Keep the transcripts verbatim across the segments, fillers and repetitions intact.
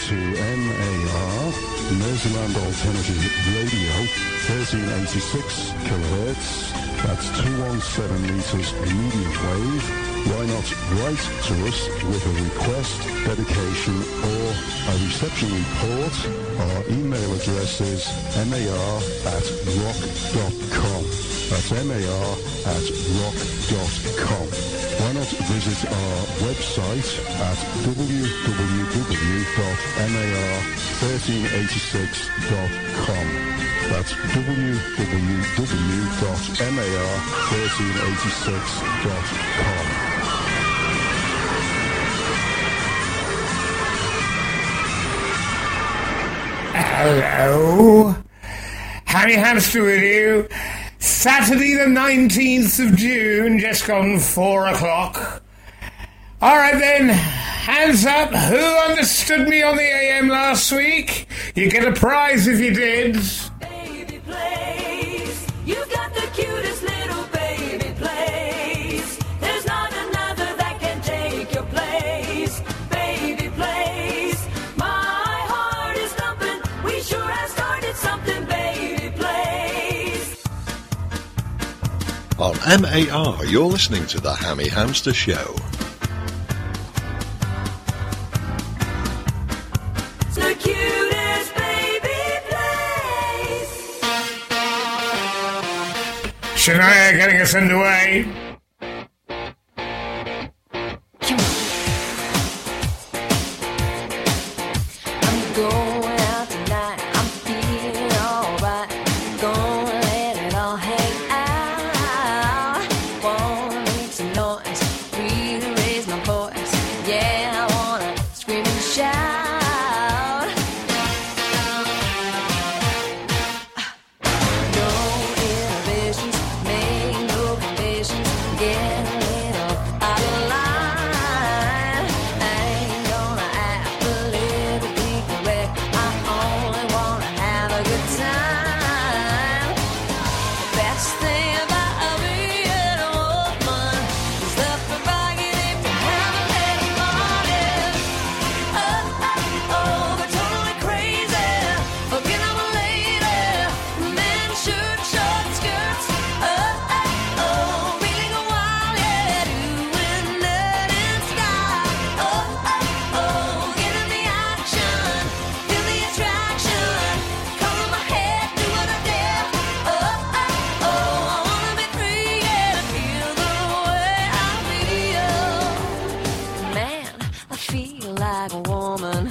to M A R, Merseland Alternative Radio, thirteen eighty-six kilohertz. That's two hundred seventeen meters medium wave. Why not write to us with a request, dedication, or a reception report? Our email address is mar at rock dot com. That's mar at rock dot com. Why not visit our website at w w w dot mar thirteen eighty-six dot com. That's w w w dot mar thirteen eighty-six dot com. Hello, Harry Hamster with you. Saturday the nineteenth of June, just gone four o'clock. Alright then, hands up, who understood me on the A M last week? You get a prize if you did. Baby place, you've got the cutest little baby place. There's not another that can take your place. Baby place, my heart is thumping. We sure have started something, baby place. On M A R, you're listening to The Hammy Hamster Show. The cutest baby place. Shania getting us underway. I'm going out tonight. I'm feeling alright. Gonna let it all hang out. Wanna make some noise, really raise my voice. Yeah, I wanna scream and shout. No inhibitions, make no conditions. Get a little out of line. I ain't gonna act politically correct. I only wanna have a good time. The best thing about being a woman is the prerogative to have a little morning. Oh, oh, oh, they're totally crazy. Forget I'm a lady. Men, shirt, short skirts. Oh, oh, oh, really go wild, yeah, doing that in style. Oh, oh, oh, get in the action, feel the attraction, color my head, do what I dare. Oh, oh, oh, I wanna be free, yeah, feel the way I feel. Man, I feel like a woman.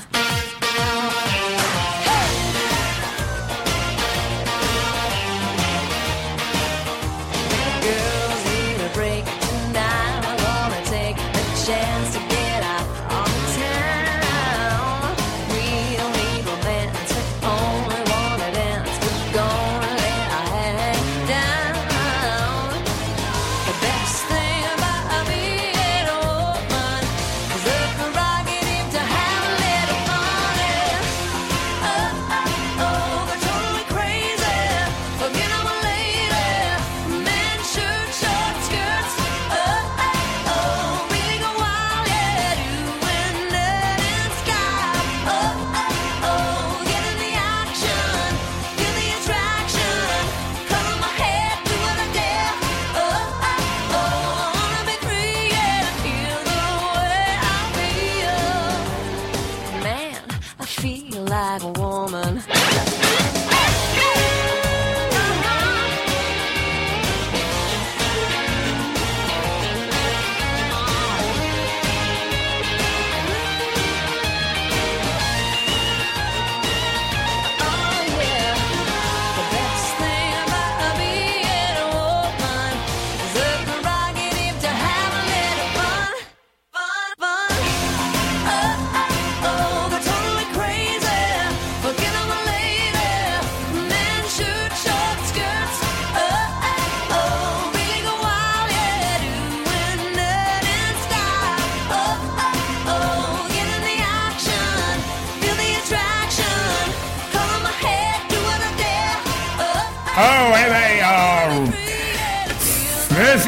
Girls need a break tonight. I'm gonna take a chance to get out on town. We don't need romance, we only wanna dance. We're gonna let our hang down. The best thing about being a woman is the prerogative to have a little fun. Oh, oh, oh, they're totally crazy. Forget I'm a lady. Men, shirt, short skirts. Oh, oh, oh, really go wild, yeah, doing that in style. Oh, oh, oh, get in the action, feel the attraction, color my head, do what I dare. Oh, oh, oh, I wanna be free, yeah, feel the way I feel. Man, I feel like a woman. Oh yeah, the best thing about being a woman is the prerogative to have a little fun, fun, fun. Oh, oh, oh, they're totally crazy. Forget I'm a lady. Men, shirt, short skirts. Oh, oh, oh, really go wild, yeah, doing that in style. Oh, oh, oh, get in the action, feel the attraction, color my head, do what I dare. Oh, Oh, M A R. Murphy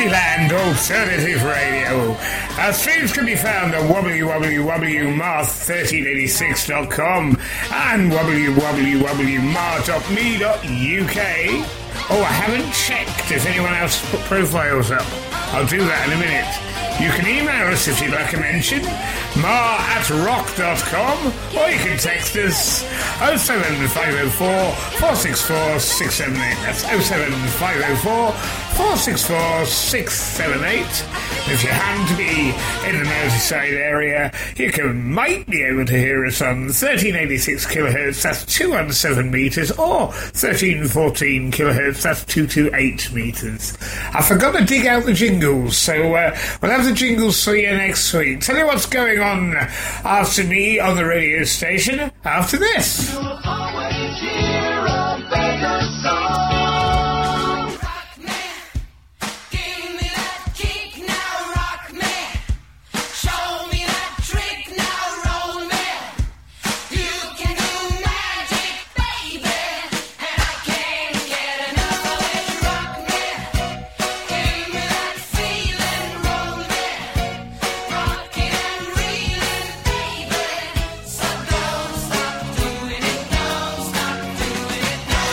Fantasyland Alternative Radio. Our streams can be found on w w w dot mar thirteen eighty-six dot com and w w w dot mar dot me dot u k. Oh, I haven't checked if anyone else put profiles up. I'll do that in a minute. You can email us if you'd like a mention, mar at rock dot com, or you can text us oh seven five oh four, four six four, six seven eight. That's oh seven five oh four, four six four, six seven eight. If you happen to be in the Merseyside area, you can might be able to hear us on thirteen eighty-six kilohertz, that's two hundred seven metres, or thirteen fourteen kilohertz, that's two hundred twenty-eight metres. I forgot to dig out the jingles, so uh, we'll have the jingles for you next week. Tell you what's going on after me on the radio station after this. You'll always hear a beggar song. Rock me, give me that kick now, rock me. Show me that trick now, roll me. You can do magic, baby, and I can't get enough of it. Rock me, give me that feeling, roll me. Rockin' and reelin', baby, so don't stop doing it, don't stop doing it now.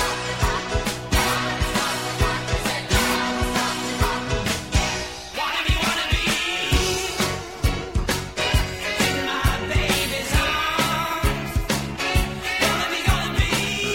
Wanna be, wanna be in my baby's arms. Gonna be, gonna be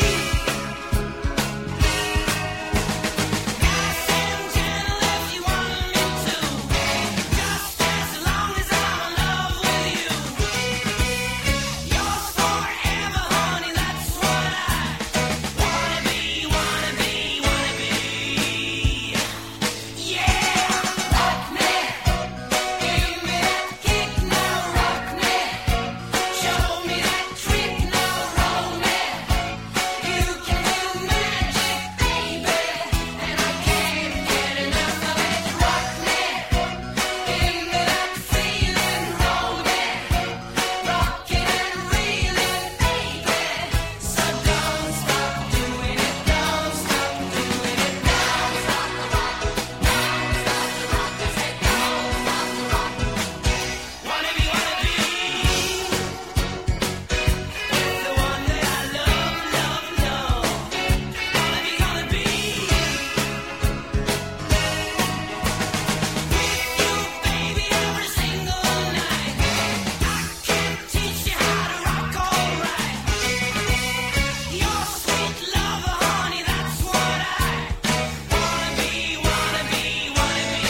nice and gentle if you want me to. Just as long as I'm in love with you. Yours forever, honey, that's what I wanna be, wanna be, wanna be. Yeah, rock me, give me that kick now, rock me. Show me that trick now, roll me. You can do magic, baby, and I can't get enough of it. Rock me, give me that feeling, roll me. Rockin' and reelin', baby, so don't stop doing it, don't stop doing it now. Wanna be, wanna be with the one that I love, love, love. Wanna be, gonna be with you, baby, every single night. I can teach you how to rock alright. Your sweet lover, honey, that's what I wanna be, wanna be, wanna be.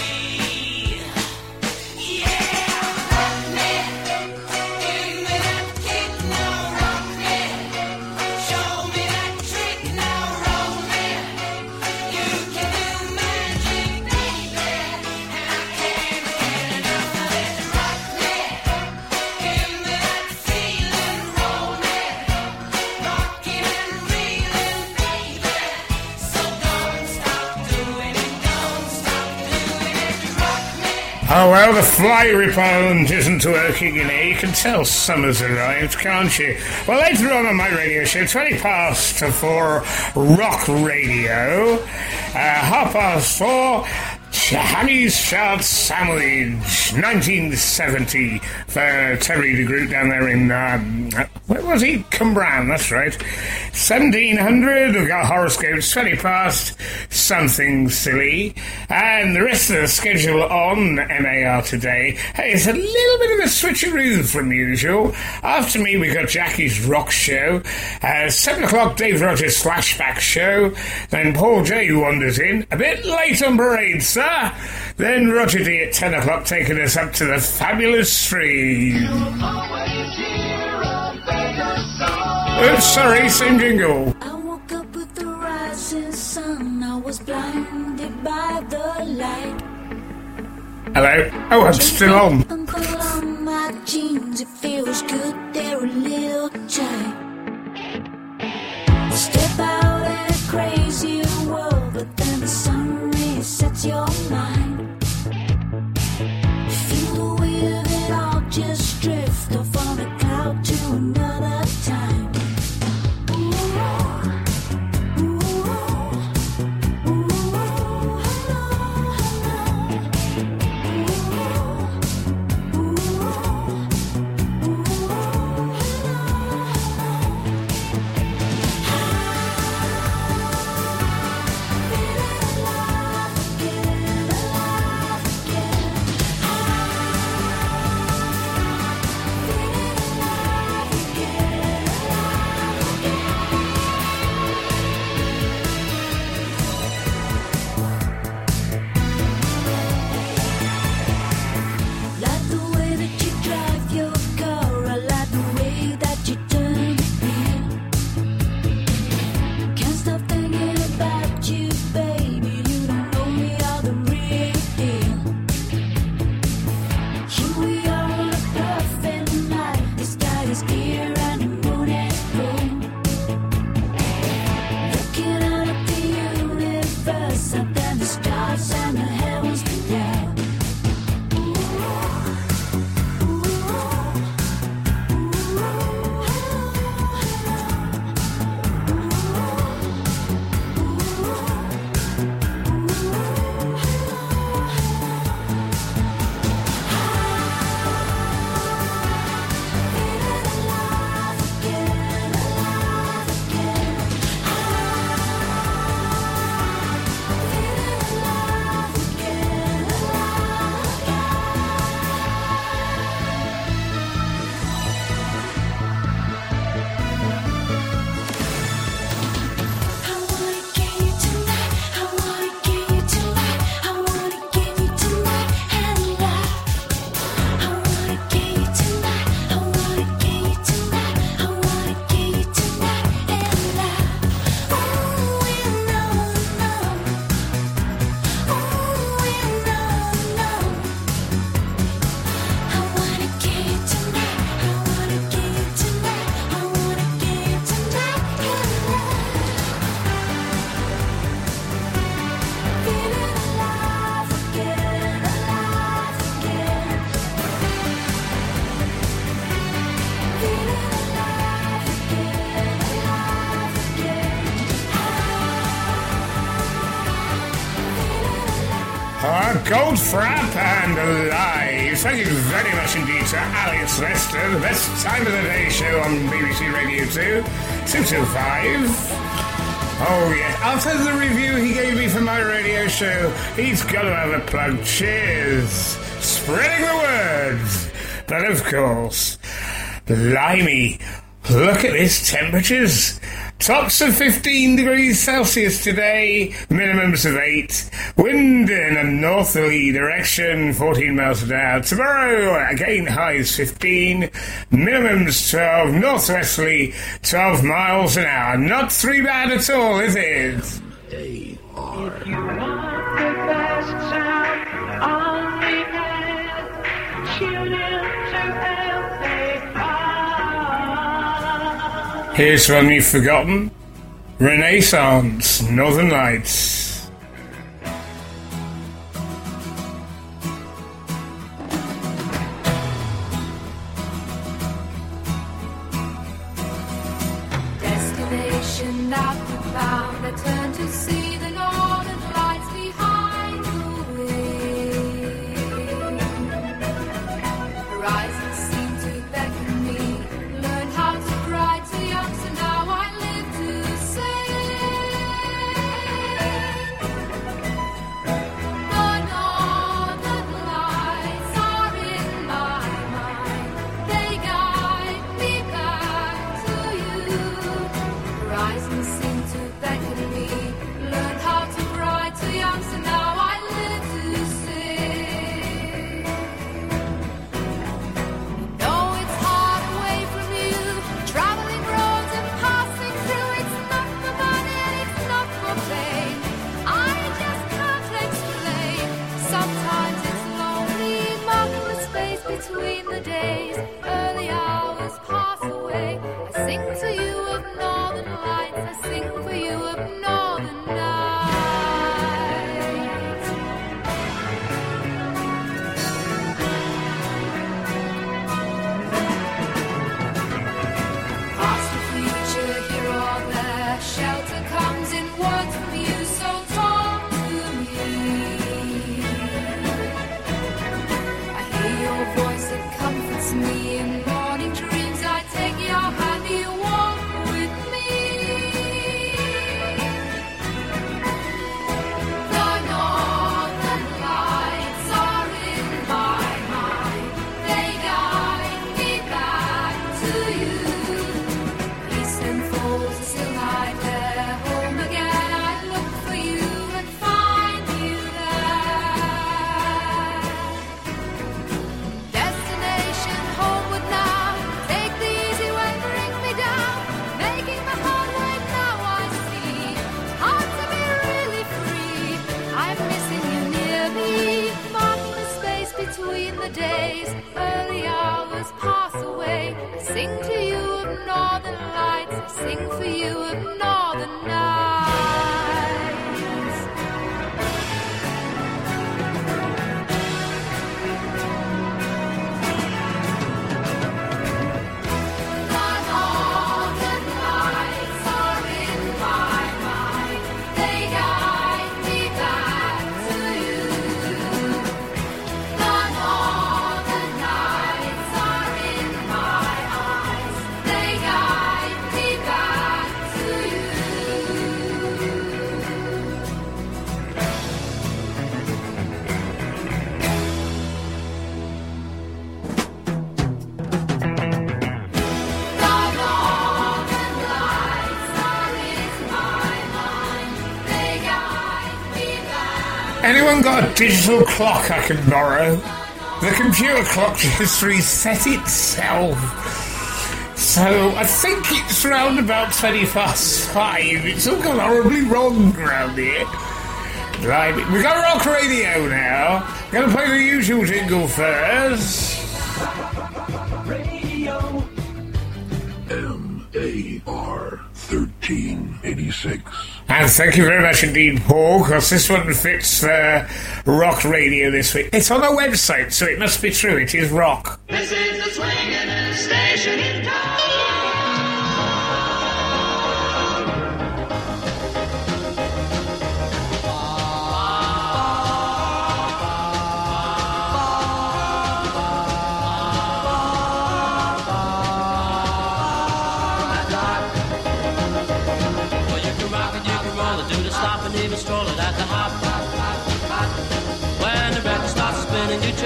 Yeah, rock me, give me that kick now, rock me. Show me that trick now, roll me. You can do magic, baby, and I can't get enough of it. Rock me, give me that feeling, roll me. Rockin' and reelin', baby, so don't stop doing it, don't stop doing it. Rock me. Oh, well, the fly repellent isn't working in here. You can tell summer's arrived, can't you? Well, later on on my radio show, twenty past four, Rock Radio. Uh, half past four, Hammy's Chart Sandwich, nineteen seventy, for Terry the group down there in, um, where was he? Cumbrian, that's right. seventeen hundred, we've got horoscopes, twenty past, something silly, and the rest of the schedule on M A R today. Hey, it's a little bit of a switcheroo from usual. After me, we've got Jackie's Rock Show, uh, seven o'clock, Dave Rogers Flashback Show, then Paul J wanders in, a bit late on parade, sir. Then Roger D at ten o'clock taking us up to the fabulous stream. You'll always hear a beggar song. Oops, sorry, same jingle. I woke up with the rising sun. I was blinded by the light. Hello. Oh, I'm still on. Uncle on my jeans, it feels good. They're a little tight. Step out in a crazy world, but then the sun resets your mind. Feel the weight of it all just drift off on a cloud to another time. Ooh, ooh, ooh, hello, hello. Frap and Alive. Thank you very much indeed to Alex Lester, the best time of the day show on B B C Radio two, two two five. Oh yeah, after the review he gave me for my radio show, he's got to have a plug. Cheers. Spreading the words. But of course, blimey, look at this temperatures. Tops of fifteen degrees Celsius today, minimums of eight. Wind in a northerly direction, fourteen miles an hour. Tomorrow, again, highs fifteen, minimums twelve, northwesterly, twelve miles an hour. Not too bad at all, is it? If you want the best sound on the net, tune in to L A R. Here's one you've forgotten. Renaissance, Northern Lights. Destination out the bound, I turn to see the northern lights behind the way. Horizons seem to beckon me, learn how to cry too young, so now I live to say. The northern lights are in my mind, they guide me back to you. Horizons seem to beckon me, learn how to cry too young, so now I live to see. No, it's hard away from you, traveling roads and passing through. It's not for money and it's not for fame. I just can't explain. Sometimes it's lonely, marking the space between the days. Early hours pass away. I sing to you of northern lights. I sing for you of northern nights. Past and future, here or there, shelter comes in words from you, so talk to me. I hear your voice, it comforts me. In morning dreams, I take your hand, you walk with me. The northern lights are in my mind, they guide me back to you. Peace enfolds a still night there. Home again, I look for you and find you there. Destination homeward now. Take the easy way, bring me down. Making the hard way now I see. Hard to be really free. I'm missing you near me. Marking the space between the days. Early hours pass away. I sing to you of northern lights. I sing for you of northern nights. The northern lights are in my mind, they guide me back to you. The northern lights are in my eyes, they guide me back to you. The northern lights are in my mind, they guide me back. Anyone got a digital clock I can borrow? The computer clock just reset itself. So I think it's round about twenty past five. It's all gone horribly wrong round here. Right, we got rock radio now. Gonna play the usual jingle first. M A R thirteen eighty-six. And thank you very much indeed, Paul, because this one fits uh, rock radio this week. It's on our website, so it must be true. It is rock. This is the swinging station in town.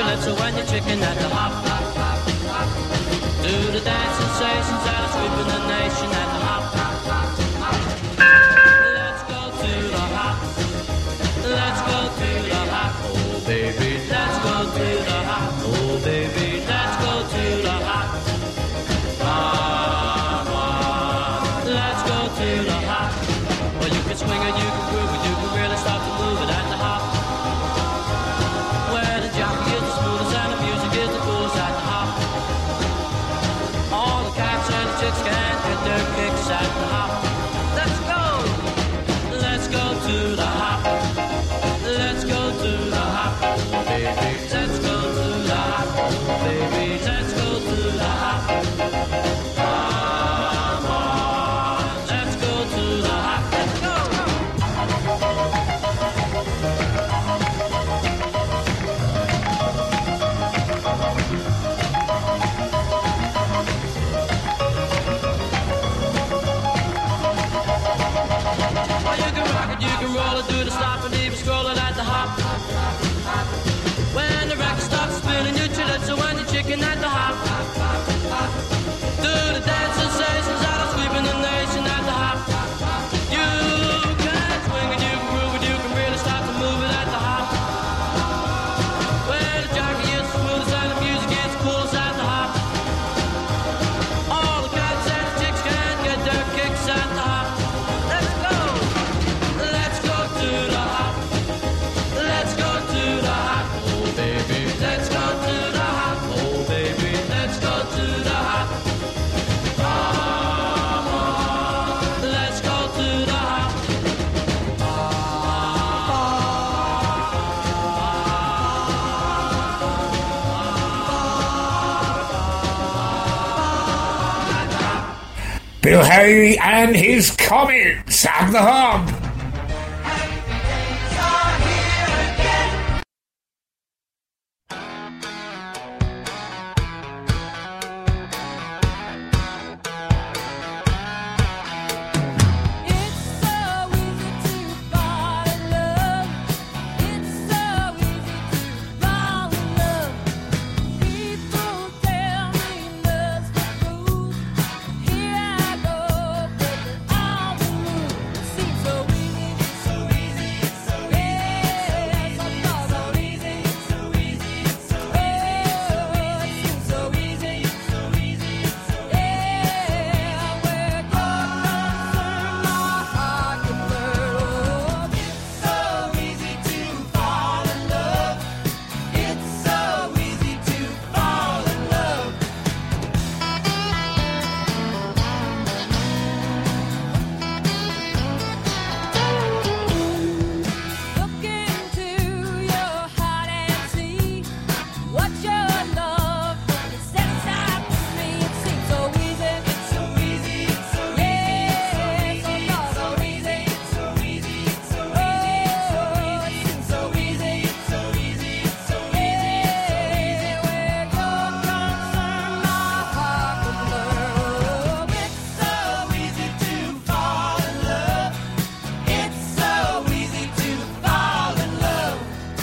little when you're chicken at the hop. Do the dance sensations that are sweeping the nation at the hop. Let's go to the hop. Let's go to the hop. Oh baby, let's go to the hop. Oh baby, let's go to the hop. Come on, let's go to the hop. Well, you can swing it, you can groove it, you can really start to move it at the hop. Where the jockey is the smoothest and the music is the coolest at the hop. All the cats and the chicks can get their kicks at the hop. Let's go, let's go to the hop. Let's go to the hop, baby. Let's go to the hop, baby. Let's go to the hop. Come on, let's go to the hop. Let's go. Well, you can rock it, you can roll it, do the stop and even scrolling at the hop. When the record stops spinning, you chill it, so when you're chicken at the hop. Do the dance sensations that are sweeping the nation at the hop. You can swing it, you can groove it, you can really start to move it at the hop. When the jockey is the smoothest and the music is the coolest at the hop. All the cats and the chicks can get their kicks at the hop. Let's go, let's go to the hop. Let's go to the hop, oh baby. Let's go to the hop, oh baby. Let's go to the hop. Come on, let's go to the hop. Bill Haley and his comments at the hop. It's so easy to fall in love. It's so easy to fall in love. People tell me love's the rule. Here I go, breaking all the rules. It seems so easy, it's so easy, it's so easy. Yes, I thought so easy, it's so easy, it's so easy. Oh, it seems so easy, it's so easy, it's so easy. Yeah, where you're concerned, my heart can burn. It's so easy to fall in love. It's so easy to fall in love. Look into your heart and see what your love really sets out for me. It seems so easy, it's so easy, it's so easy. Yes, so easy, it's so easy, it's so easy. Oh, it seems so easy, it's so easy, it's so easy. Where you're concerned, my heart can learn. It's so easy to fall in love. It's so easy to fall in love.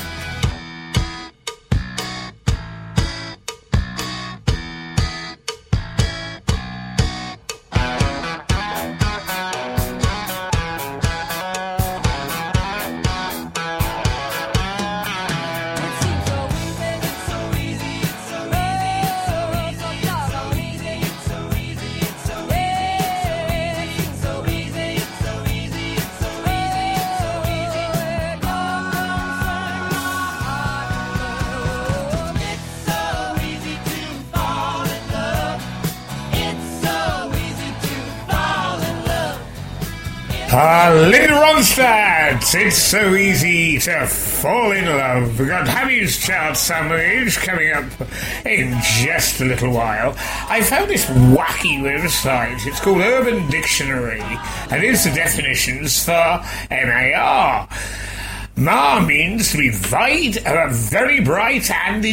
It seems so easy, it's so easy, it's so easy. So doggone easy, it's so easy, it's so easy. It seems so easy, it's so easy, it's so easy. Where you're concerned, my heart can learn. It's so easy to fall in love. It's so easy to fall in love. Ah, Linda Ronstadt, it's so easy to fall in love. We've got Hammy's chart summaries coming up in just a little while. I found this wacky website. It's called Urban Dictionary, and here's the definitions for M A R. Ma means to be bright, uh, very bright and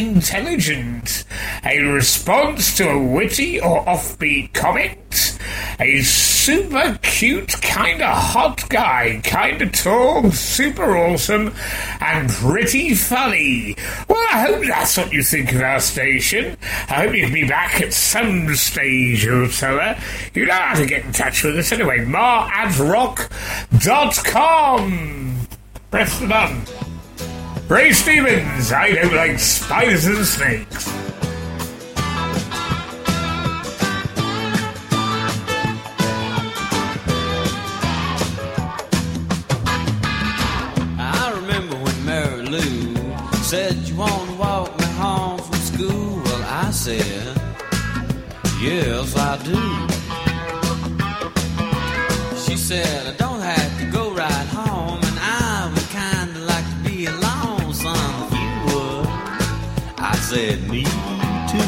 intelligent. A response to a witty or offbeat comment. A super cute, kinda hot guy, kinda tall, super awesome, and pretty funny. Well, I hope that's what you think of our station. I hope you'll be back at some stage or so. You know how to get in touch with us anyway. mar at rock dot com. Press the button. Ray Stevens, I don't like spiders and snakes. I remember when Mary Lou said you want to walk me home from school. Well, I said, yes, I do. She said, I don't have to go right home, and I would kind of like to be alone, son, if you would. I said, me too.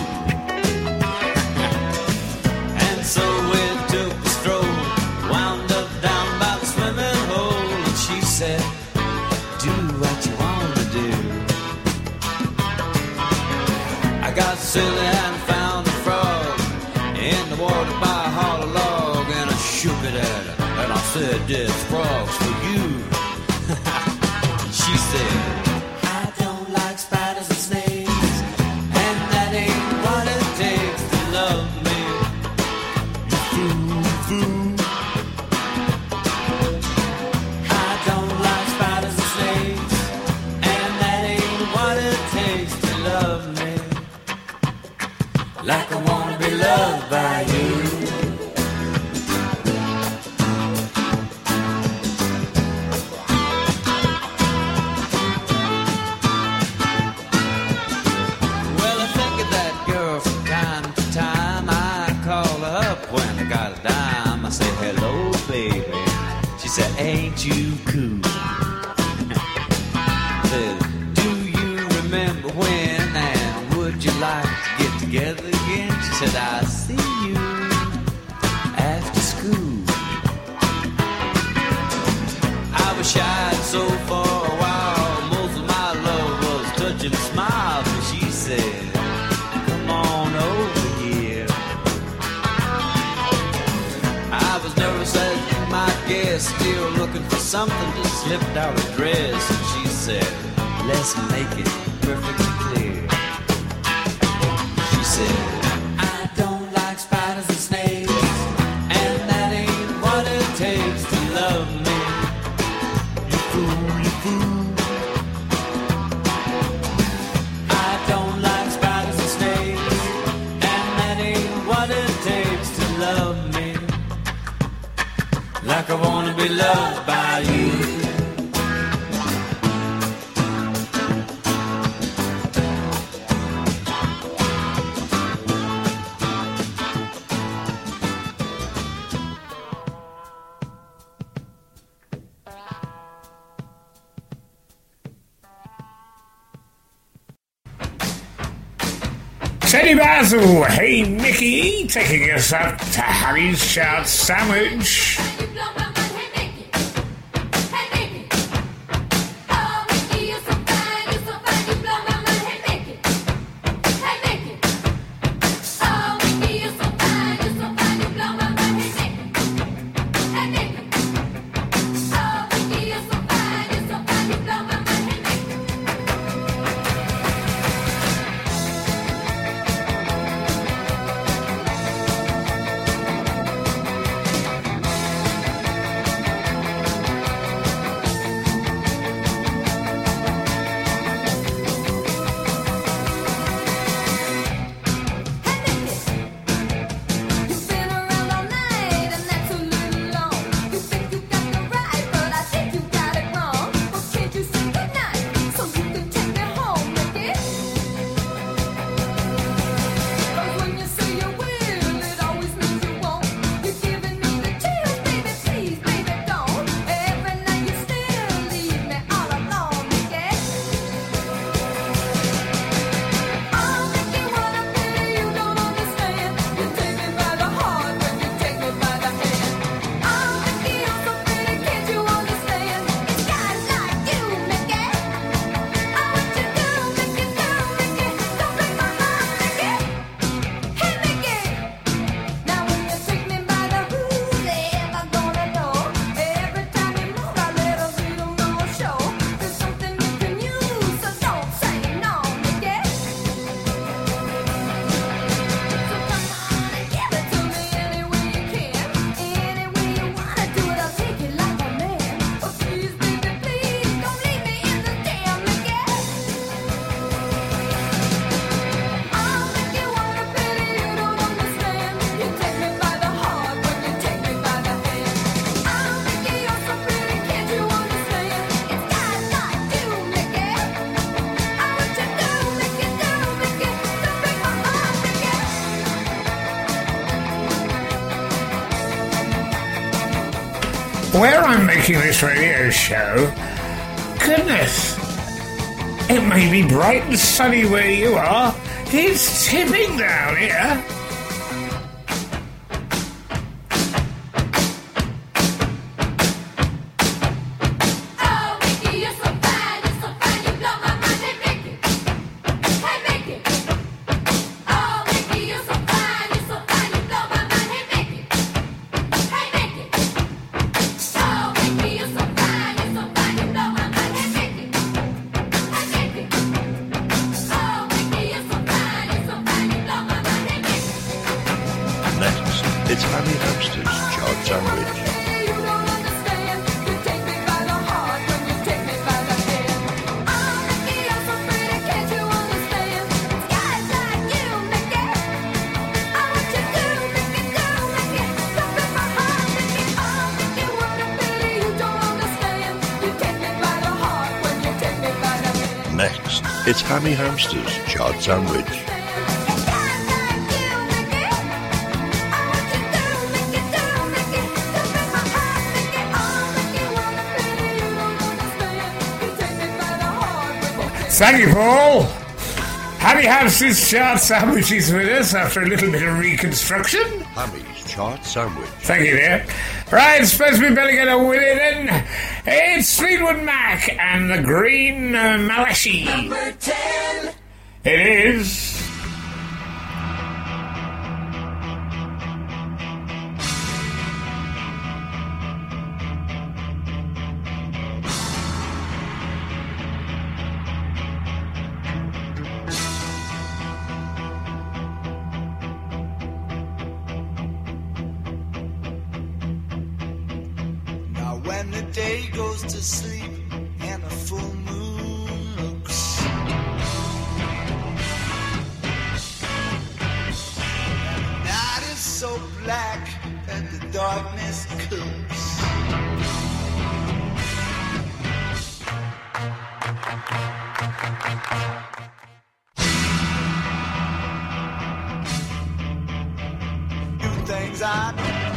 And so we took a stroll, wound up down by the swimming hole, and she said, do what you want to do. I got silly and found a frog in the water by a hollow log, and I shook it at her, and I said, this frog's for you. She said, I don't like spiders and snakes, and that ain't what it takes to love me. You fool, fool. I don't like spiders and snakes, and that ain't what it takes to love me. Like I wanna be loved by you. Well, I think of that girl from time to time. I call her up when I got a dime. I say, hello, baby. She said, ain't you cool? Said, do you remember when, and would you like to get together again? She said, I'll see you after school. I was shy so for a while, most of my love was touching a smile, but she said, come on over here. I was nervous as you might guess, still looking for something to slip out her dress, and she said, let's make it perfectly clear. She said, I don't like spiders and snakes, and that ain't what it takes to love me. You fool, you fool. I don't like spiders and snakes, and that ain't what it takes to love me. Like I wanna be loved by you. Teddy Basil, hey Mickey, taking us up to Harry's Shout Sandwich. where I'm making this radio show, goodness, it may be bright and sunny where you are. It's tipping down here. Oh, Mickey, you're so fine, you're so fine, you blow my mind. Hey, Mickey. Hey, Mickey. Oh, Mickey, you're so fine, you're so fine, you blow my mind. Hey, Mickey. Hey, Mickey. Oh, Mickey, you're so fine, you're so fine, you blow my mind. Hey, Mickey. Hey, Mickey. Oh, Mickey, you're so fine, you're so fine, you blow my mind. Hey, Mickey. Next, it's Hammy Hamster's Chart Sandwich. You don't understand. You take me by the heart when you take me by the hand. Oh, Mickey, you're so pretty, can't you understand? It's guys like you, Mickey. I want you to, Mickey, do, Mickey. Stop in my heart, Mickey. Oh, Mickey, what a pity you don't understand. You take me by the heart when you take me by the hand. Next, it's Hammy Hamster's Chart Sandwich. It's guys like you, Mickey. I want you to, Mickey, do, Mickey. Stop in my heart, Mickey. Oh, Mickey, what a pity you don't understand. You take me by the heart when you take me. Thank you, Paul. Hammy Hamster's Chart Sandwich is with us after a little bit of reconstruction. Hammy's Chart Sandwich. Thank you, dear. Right, suppose we better get on with it then. It's Fleetwood Mac and the Green uh, Malachi. Number ten. It is. Now when the day goes to sleep and the full moon looks, and the night is so black that the darkness cooks. Do things I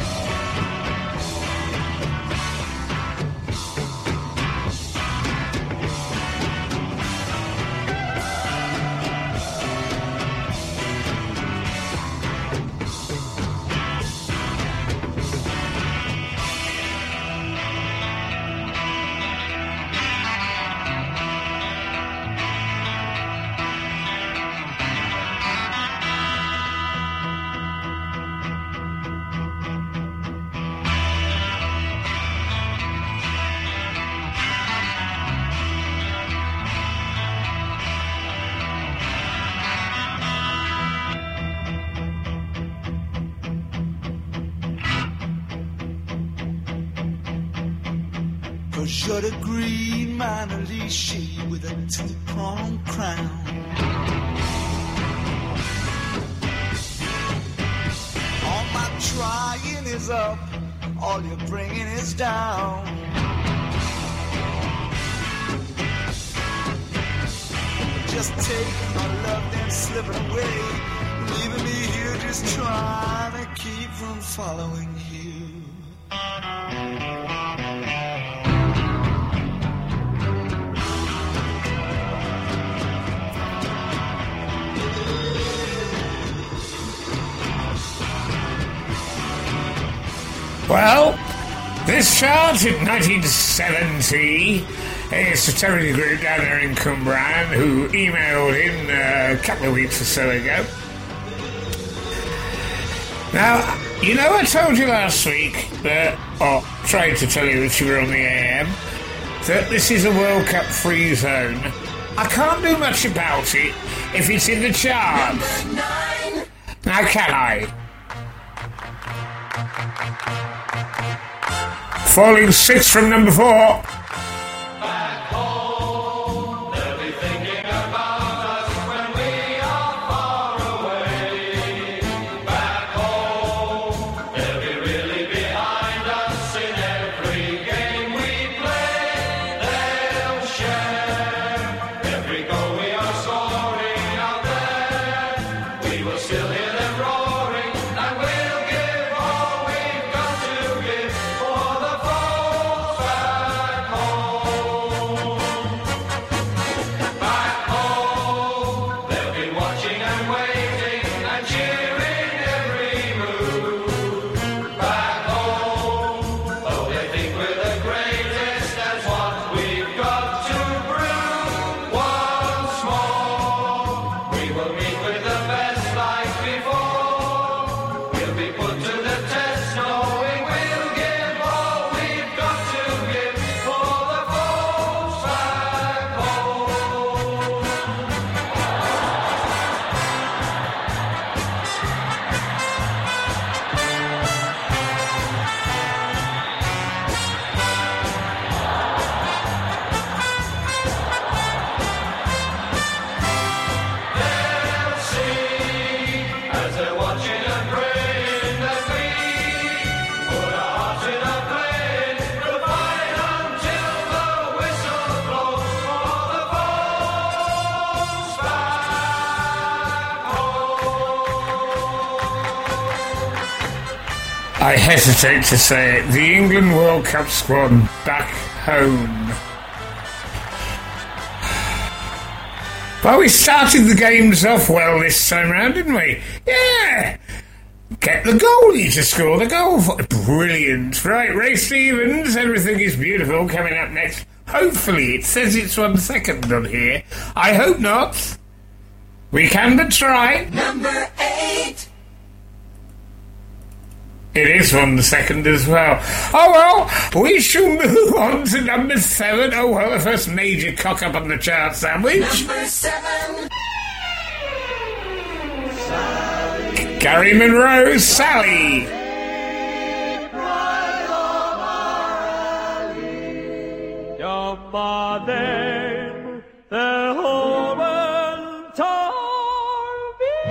Cause you're the green Manalishi with a two-pronged crown. All my trying is up, all you're bringing is down. Just taking my love then slipping away, leaving me here just trying to keep from following you. Well, this chart in nineteen seventy is a charity group down there in Cumbrian who emailed in uh, a couple of weeks or so ago. Now, you know I told you last week that, or tried to tell you that you were on the A M, that this is a World Cup free zone. I can't do much about it if it's in the charts. Nine. Now can I? Falling six from number four. Still hear them roaring, and we'll give all we've got to give for the fall. watching and waiting and cheering every move. Back home, oh, they think we're the greatest, that's what we've got to prove. Once more, we will meet with the best like before. We'll be put to the test, knowing we'll give all we've got to give for the folks back home. They'll see as they're watching and praying that we put our hearts in a flame. We'll fight until the whistle blows for the folks back home. I hesitate to say it. The England World Cup squad back home. Well, we started the games off well this time round, didn't we? Yeah! Get the goalie to score the goal. For- Brilliant. Right, Ray Stevens, everything is beautiful coming up next. Hopefully, it says it's one second on here. I hope not. We can but try. Number eight. It is one second as well. Oh well, we shall move on to number seven. Oh well, the first major cock up on the chart sandwich. Number seven. Gary Monroe, Sally. Your mother, the whole world told me.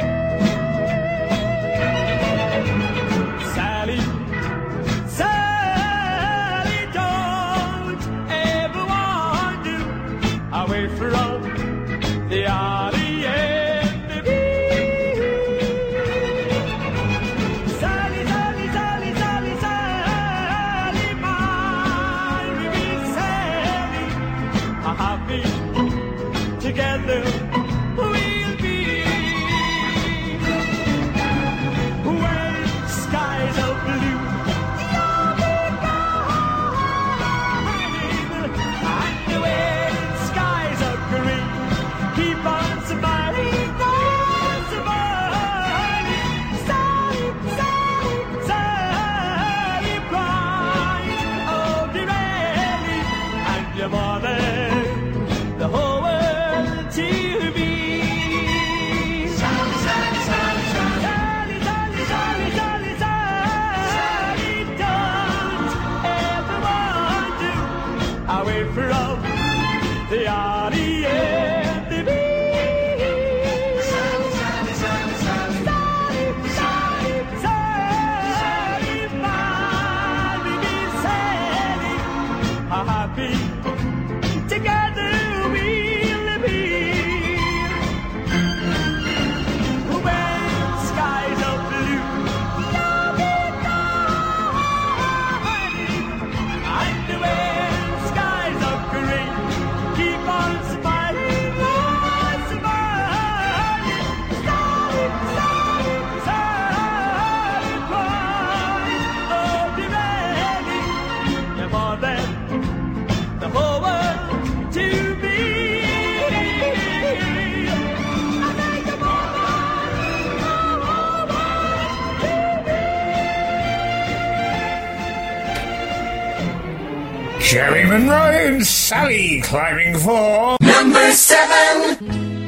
Sally, Sally, don't ever wander away from the alley and the bee. Sally, Sally, Sally, Sally, Sally, my baby Sally, how happy together we'll be when skies are blue. You'll be guiding, and when skies are green, keep on smiling, on smiling. Sally, Sally, Sally, bright, oh, dear Ellie, and your mother, the whole world to be. Sally, Sally, Sally, Sally, Sally, Sally, Sally, Sally, don't ever wander away from the alley and the bee. Sally, Sally, Sally, Sally, Sally, Sally, Sally, my baby Sally, how happy together we'll be when skies are blue. You'll be guiding, and when skies are green, keep on smiling, on smiling. Sally, Sally, Sally, bright, oh, dear Ellie, your mother, the whole world to be. I like the mother, the whole world to be. Jerry Monroe and Sally climbing for Number seven.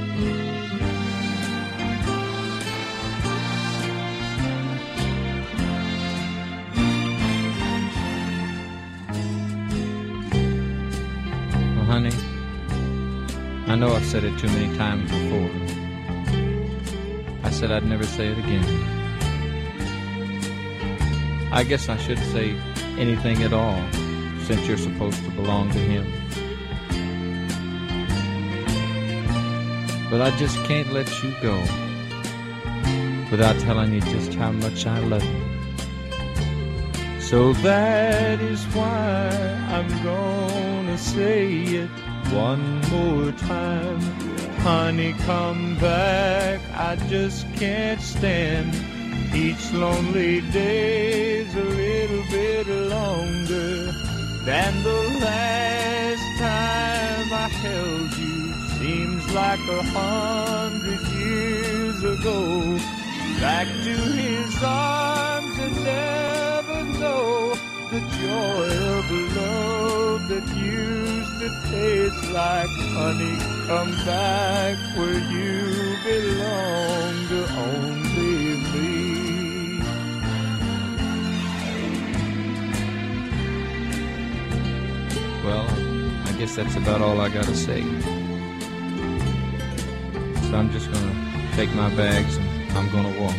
Well, honey, I know I've said it too many times before. I said I'd never say it again. I guess I shouldn't say anything at all, since you're supposed to belong to him. But I just can't let you go without telling you just how much I love you. So that is why I'm gonna say it one more time. Honey, come back, I just can't stand. Each lonely day's a little bit longer than the last time I held you. Seems like a hundred years ago. Back to his arms and never know the joy of love that used to taste like honey. Come back where you belong to only me. Well, I guess that's about all I gotta say. So I'm just gonna take my bags and I'm gonna walk.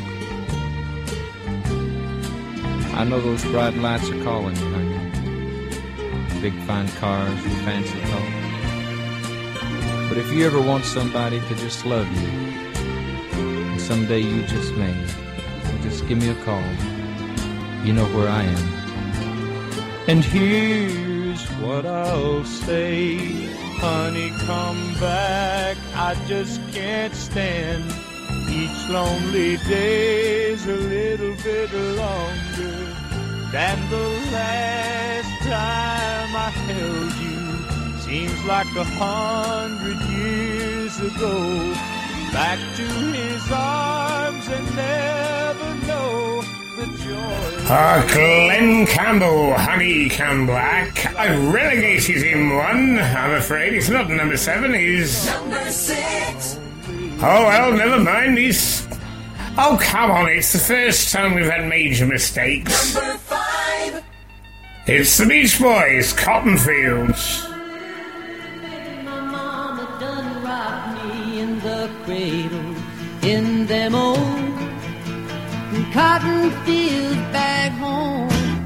I know those bright lights are calling you, honey. Big fine cars and fancy cars. But if you ever want somebody to just love you, and someday you just may, well, just give me a call. You know where I am. And here's what I'll say. Honey, come back, I just can't stand. Each lonely day's a little bit longer than the last time I held you. Seems like a hundred years ago. Back to his arms and never know the joy. Ah, Glenn Campbell, Honey, come back. I relegated him one, I'm afraid. He's not number seven, he's... Number six. Oh, well, never mind, he's... Oh, come on, it's the first time we've had major mistakes. Number five. It's the Beach Boys, Cotton Fields. My mama done rocked me in the cradle in them old cotton fields back home.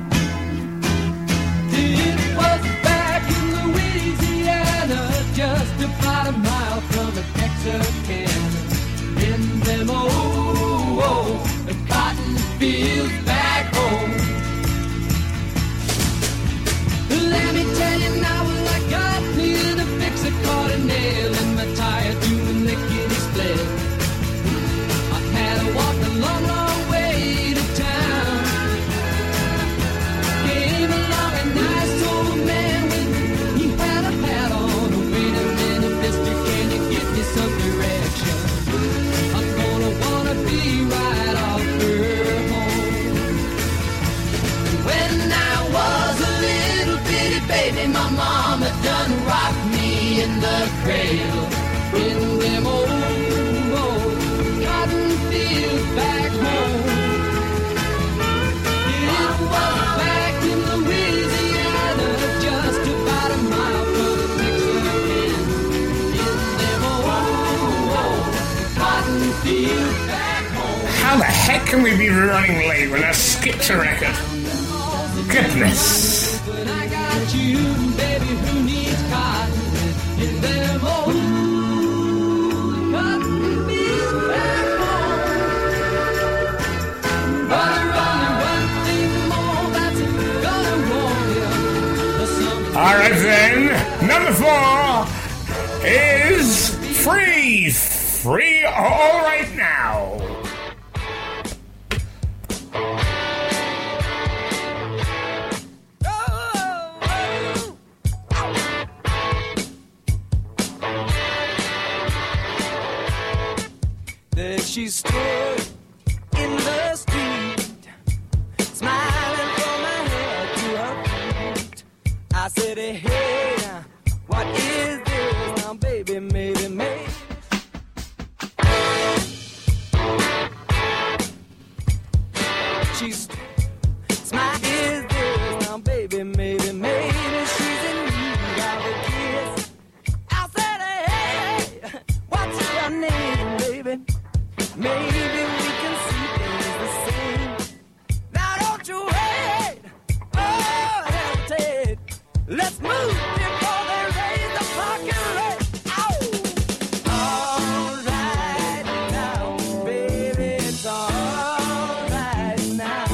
It was back in Louisiana, just about a mile from a Texarkana. In them old, old cotton fields back home. Let me tell you now, well, I got me to fix a caught a nail in my tire to the lickety split. I had to walk a long, long way to town. Came along a nice old man with, he had a hat on. Wait a minute, mister, can you give me some direction? I'm gonna wanna be right off her home. When I was a little bitty baby, my mama done rocked me in the cradle in them old, old cotton fields back home. It was back in Louisiana, just about a mile from Texarkana. In them old, old cotton fields back home. How the heck can we be running late when I skipped a record? Goodness. When I got you, baby, who needs cotton? In them old cotton fields back home. But only one thing more that's gonna warn you. The summer All right, then. Number four is Free. Free all right now. There she stood in the street, smiling from my head to her feet. I said, hey, what is this now, baby, maybe, maybe. She's smiling, is this now, baby, maybe, maybe she's in need of a kiss. I said, hey, what's your name, baby? Maybe we can see things the same. Now don't you wait, oh hesitate. Let's move before they raise the fucking rate. Ow! All right now, baby, it's all right now.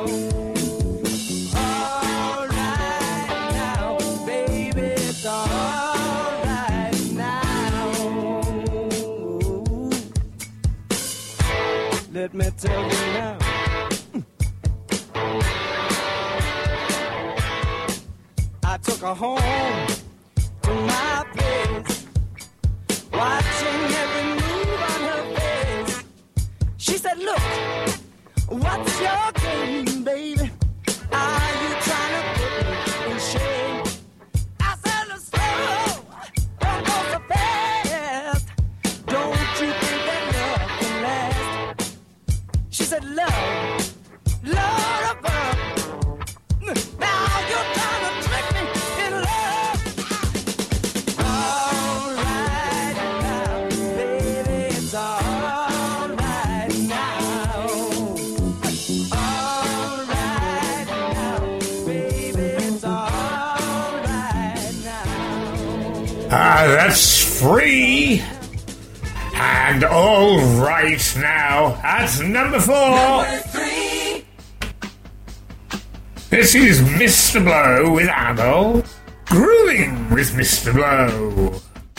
All right now, baby, it's all right now. let me tell you now. I took her home to my place, watching every move on her face. She said, look, what's your game, baby? Are you trying to put me in shame? I said, look, slow, don't go so fast. Don't you think that love can last? She said, love, love above. Now you're trying to trick me in love. All right now, baby, it's all right now. All right now, baby, it's all right now. Ah, that's free. And all right now, at number four. Number three. This is Mister Blow with Abel, grooving with Mister Blow.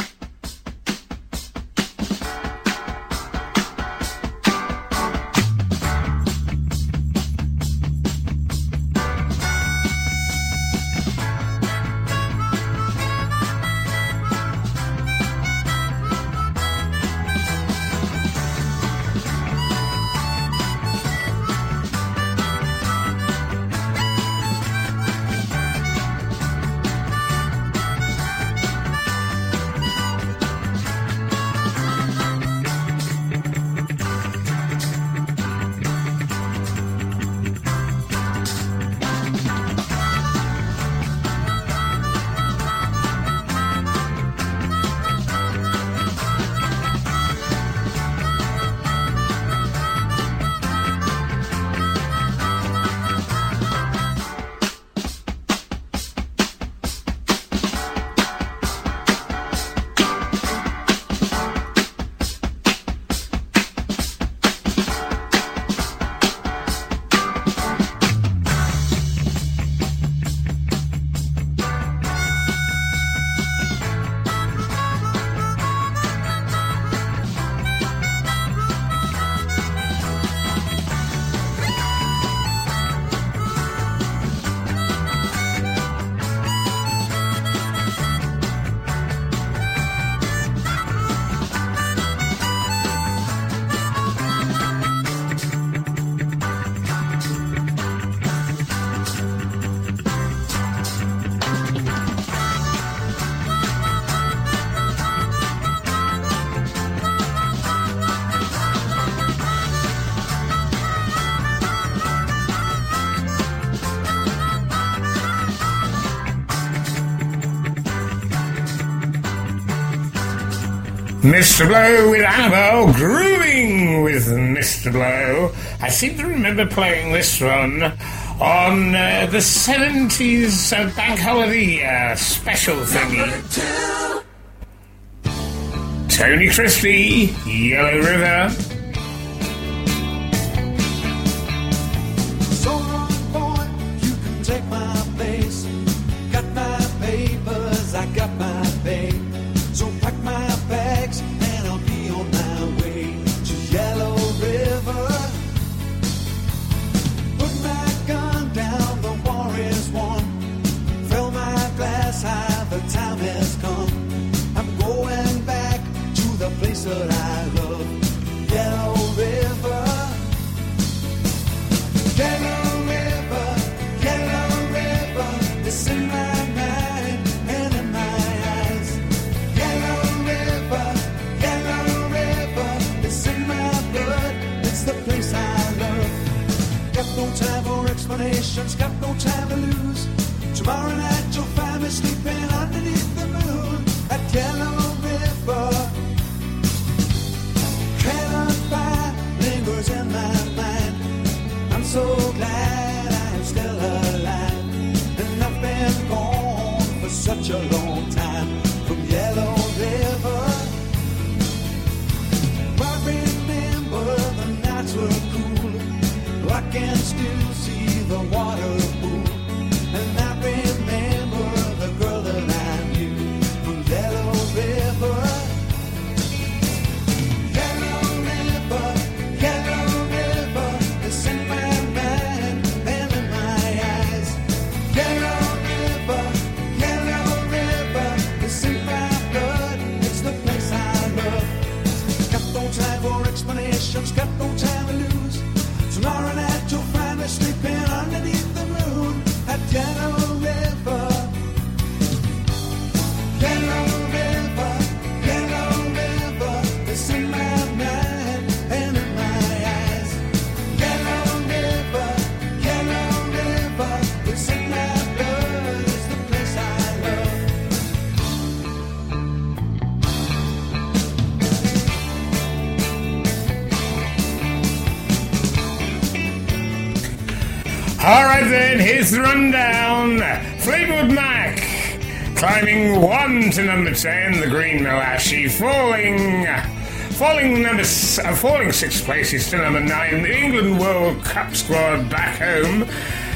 Mister Blow with Abel, grooving with Mister Blow. I seem to remember playing this one on uh, the seventies uh, Bank Holiday uh, special thingy. Tony Christie, Yellow River. So long, boy, you can take my place. Got my papers, I got my babe. So pack my bags and I'll be on my way to Yellow River. Put my gun down, the war is won. Fill my glass high, the time has come. I'm going back to the place that I love, Yellow River. Yellow River, Yellow River, it's in my mind and in my eyes. Yellow River, Yellow River, it's in my blood, it's the place I love. Got no time for explanations, got no time to lose. Tomorrow night you'll find me sleeping underneath the moon at Yellow River. Cannon fire lingers in my mind. I'm so glad I'm still alive, and I've been gone for such a long time from Yellow River. I remember the nights were cool, I can still see the water pool, and I remember the girl that I knew from Yellow River. Yellow River, Yellow Alright then, here's the rundown. Fleetwood Mac climbing one to number ten, the Green Malachi falling falling number s- uh, falling six places to number nine, the England World Cup squad back home.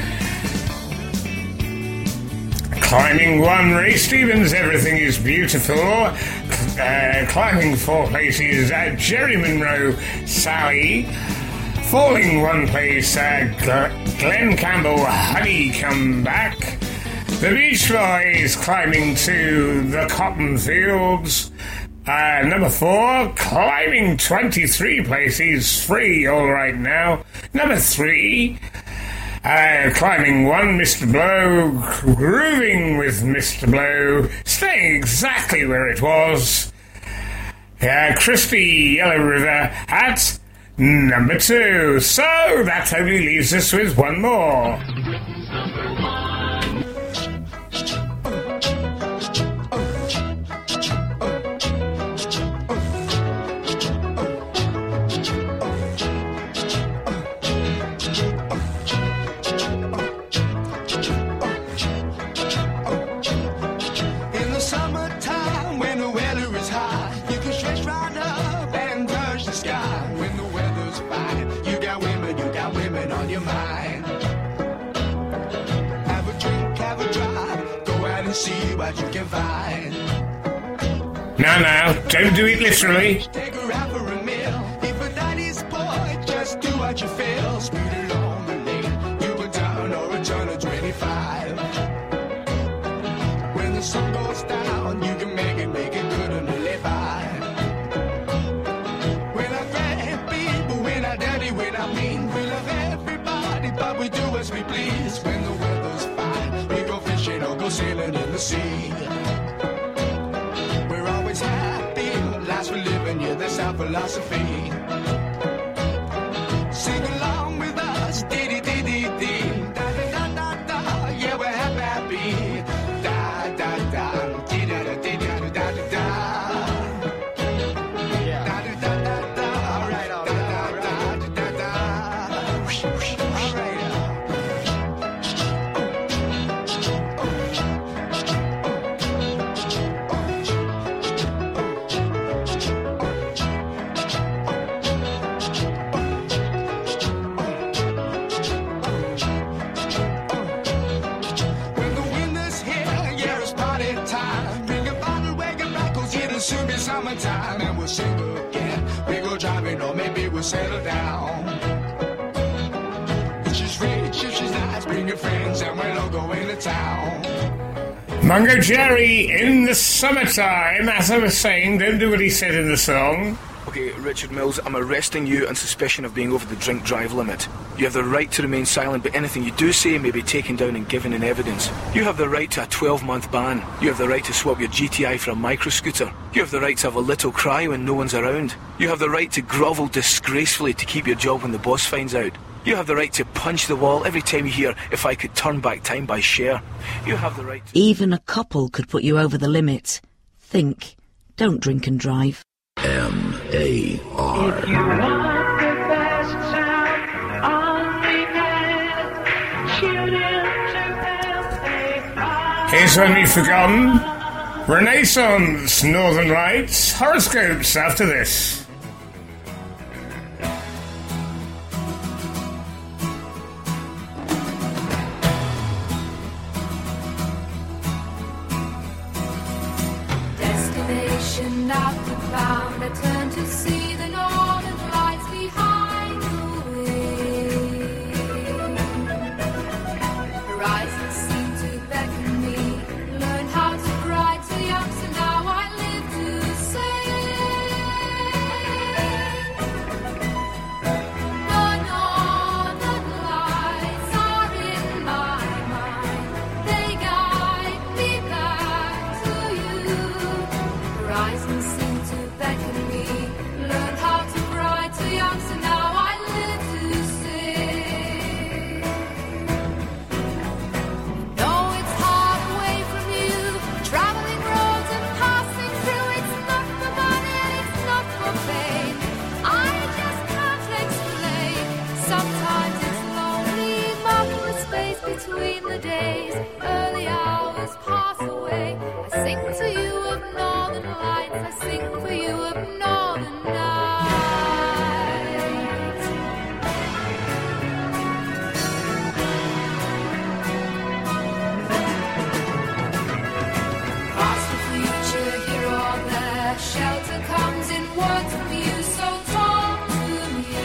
Climbing one, Ray Stevens, Everything is Beautiful. Uh, climbing four places, uh, Jerry Monroe, Sally. Falling one place, uh, Gl- Glenn Campbell, Honey Come Back. The Beach Boys climbing to the Cotton Fields. Uh, number four, climbing twenty-three places, Free All Right Now. Number three, uh, climbing one, Mister Blow, Grooving with Mister Blow, staying exactly where it was. Uh, Crispy Yellow River at number two. So that only leaves us with one more. In the summertime, when the weather is hot, you can stretch right up and touch the sky. When the weather's fine, you got women, you got women on your mind. Have a drink, have a drive, go out and see what you can find. Now, now, don't do it literally. Take her out for a meal. If a daddy's boy, just do what you feel. Speed along the lane, you can turn or a turn of twenty-five. When the sun goes down, you can make it, make it good and live by. When I grab people, when I daddy, when I mean, we love everybody, but we do as we please. When the weather's fine, we go fishing or go sailing in the sea. We're always happy, lives we live in, yeah, that's our philosophy. Sing along with us, dee dee dee dee dee, da da da da da, yeah, we're happy, happy. Da da da, dee da da dee da da da da da. Da da da da da, all right, all right, da da da da da. Whoosh, whoosh, all right. When the wind is here, yeah, it's party time. Bring a bottle, wagon back, 'cause it'll soon be summertime. And we'll sing again. We go driving, or maybe we'll settle down. If she's rich, if she's nice, bring your friends, and we'll all go into town. Mungo Jerry in the summertime. As I was saying, don't do what he said in the song. Okay, Richard Mills, I'm arresting you on suspicion of being over the drink drive limit. You have the right to remain silent, but anything you do say may be taken down and given in evidence. You have the right to a twelve-month ban. You have the right to swap your G T I for a micro-scooter. You have the right to have a little cry when no one's around. You have the right to grovel disgracefully to keep your job when the boss finds out. You have the right to punch the wall every time you hear If I Could Turn Back Time by Cher. You have the right to... Even a couple could put you over the limit. Think. Don't drink and drive. M A R. If you want the best sound on the net, tune in to M A R. Here's When We've Forgotten. Renaissance, Northern Lights, horoscopes after this. Destination not to found. I turn to see the northern lights behind the wind. Horizons seem to beckon me. Learn how to cry too young, so now I live to Sometimes it's lonely, but between the days, early hours pass away. I sing to you of northern lights, I sing for you of northern nights. Past the future, here or there, shelter comes in words from you, so talk to me.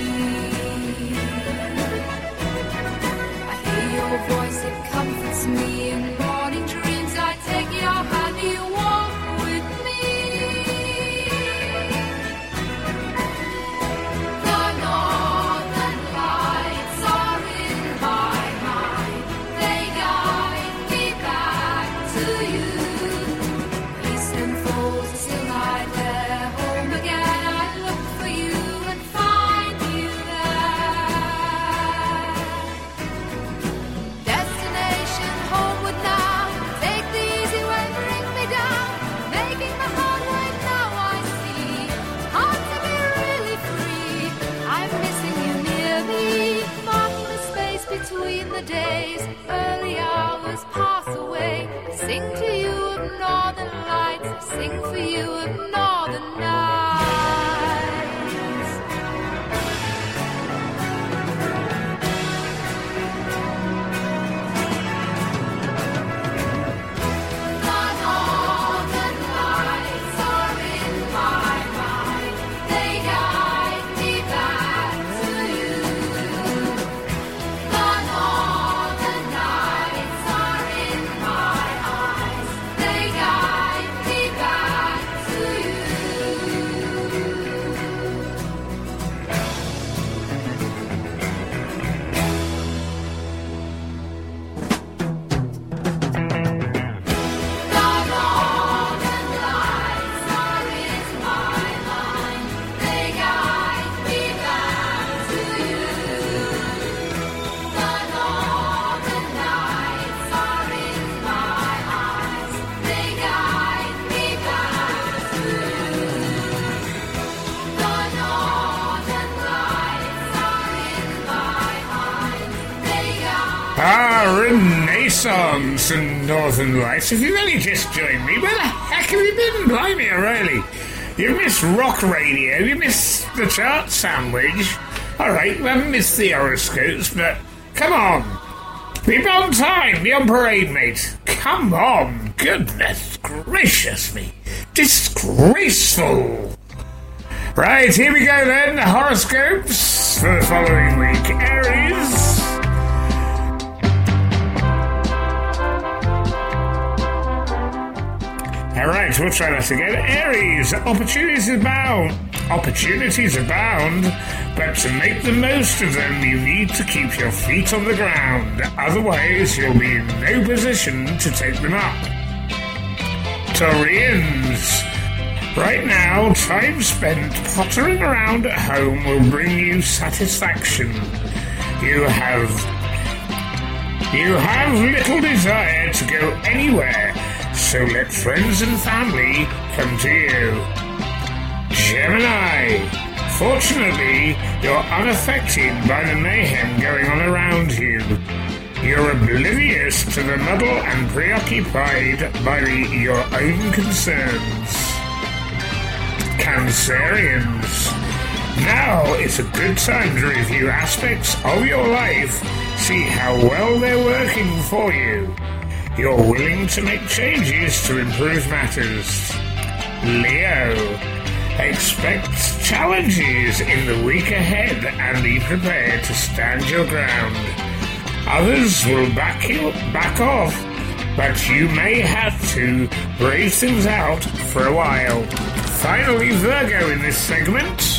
I hear your voice, it comforts me. In morning dreams, I take your hand, you walk with me. The northern lights are in my mind, they guide me back to you. Peace unfolds till I there, home again. I look for you and find you there. Destination homeward now. Take the easy way, bring me down. Making the hard way now I see. Hard to be really free. I'm missing you near me. Marking the space between the days. Early hours pass away. I sing to you of northern lights. I sing for you of northern nights. The northern lights are in my mind, they guide me back to you. The northern lights are in my eyes, they guide me back to you. The northern lights are in my mind, they guide me back to you. The northern lights are in my eyes, they guide me back to you. The northern lights are in my eyes, they guide. Ah, Renaissance and Northern Lights. If you've only just joined me, where the heck have you been? Blimey, O'Reilly. You missed rock radio, you missed the chart sandwich. Alright, we haven't missed the horoscopes, but come on. Be on time, be on parade, mate. Come on, goodness gracious me. Disgraceful. Right, here we go then, the horoscopes for the following week. Aries. Alright, we'll try that again. Aries, opportunities abound. Opportunities abound, but to make the most of them, you need to keep your feet on the ground. Otherwise, you'll be in no position to take them up. Taurians, right now, time spent pottering around at home will bring you satisfaction. You have You have little desire to go anywhere, so let friends and family come to you. Gemini, fortunately, you're unaffected by the mayhem going on around you. You're oblivious to the muddle and preoccupied by the, your own concerns. Cancerians, now is a good time to review aspects of your life, see how well they're working for you. You're willing to make changes to improve matters. Leo, expect challenges in the week ahead and be prepared to stand your ground. Others will back you back off, but you may have to brave things out for a while. Finally, Virgo in this segment.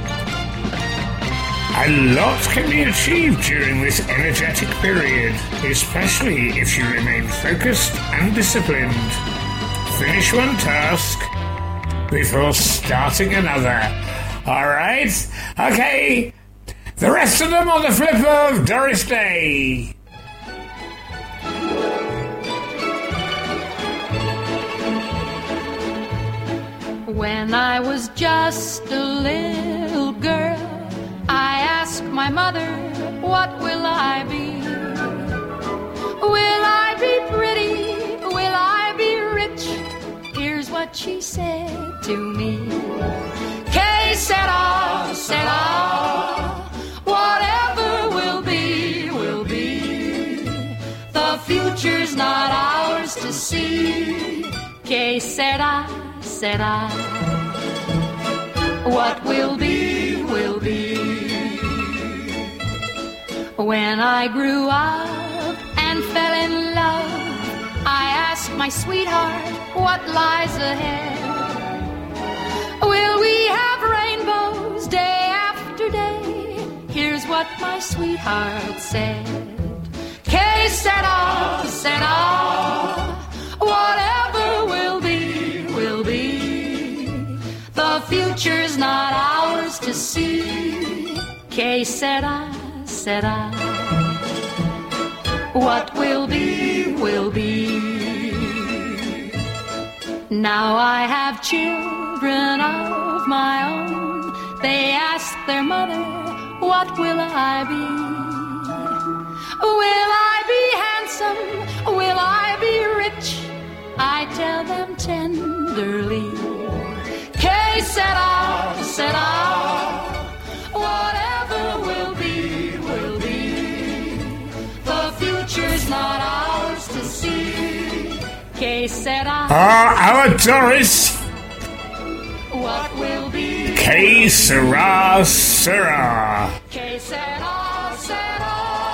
A lot can be achieved during this energetic period, especially if you remain focused and disciplined. Finish one task before starting another. Alright? Okay. The rest of them on the flip of Doris Day. When I was just a little girl, I asked my mother, what will I be? Will I be pretty? Will I be rich? Here's what she said to me. Que sera, sera. Whatever will be, will be. The future's not ours to see. Que sera, sera. What will be, will be. When I grew up and fell in love, I asked my sweetheart what lies ahead. Will we have rainbows day after day? Here's what my sweetheart said. Que sera, sera. Whatever will be, will be. The future's not ours to see. Que sera, sera. What will be, will be. Now I have children of my own. They ask their mother, what will I be? Will I be handsome? Will I be rich? I tell them tenderly. Que sera, sera. Whatever will be, will be. The future's not ours to see. Que sera. Ah, our Doris. What will be? Que sera, sera. Que sera, sera.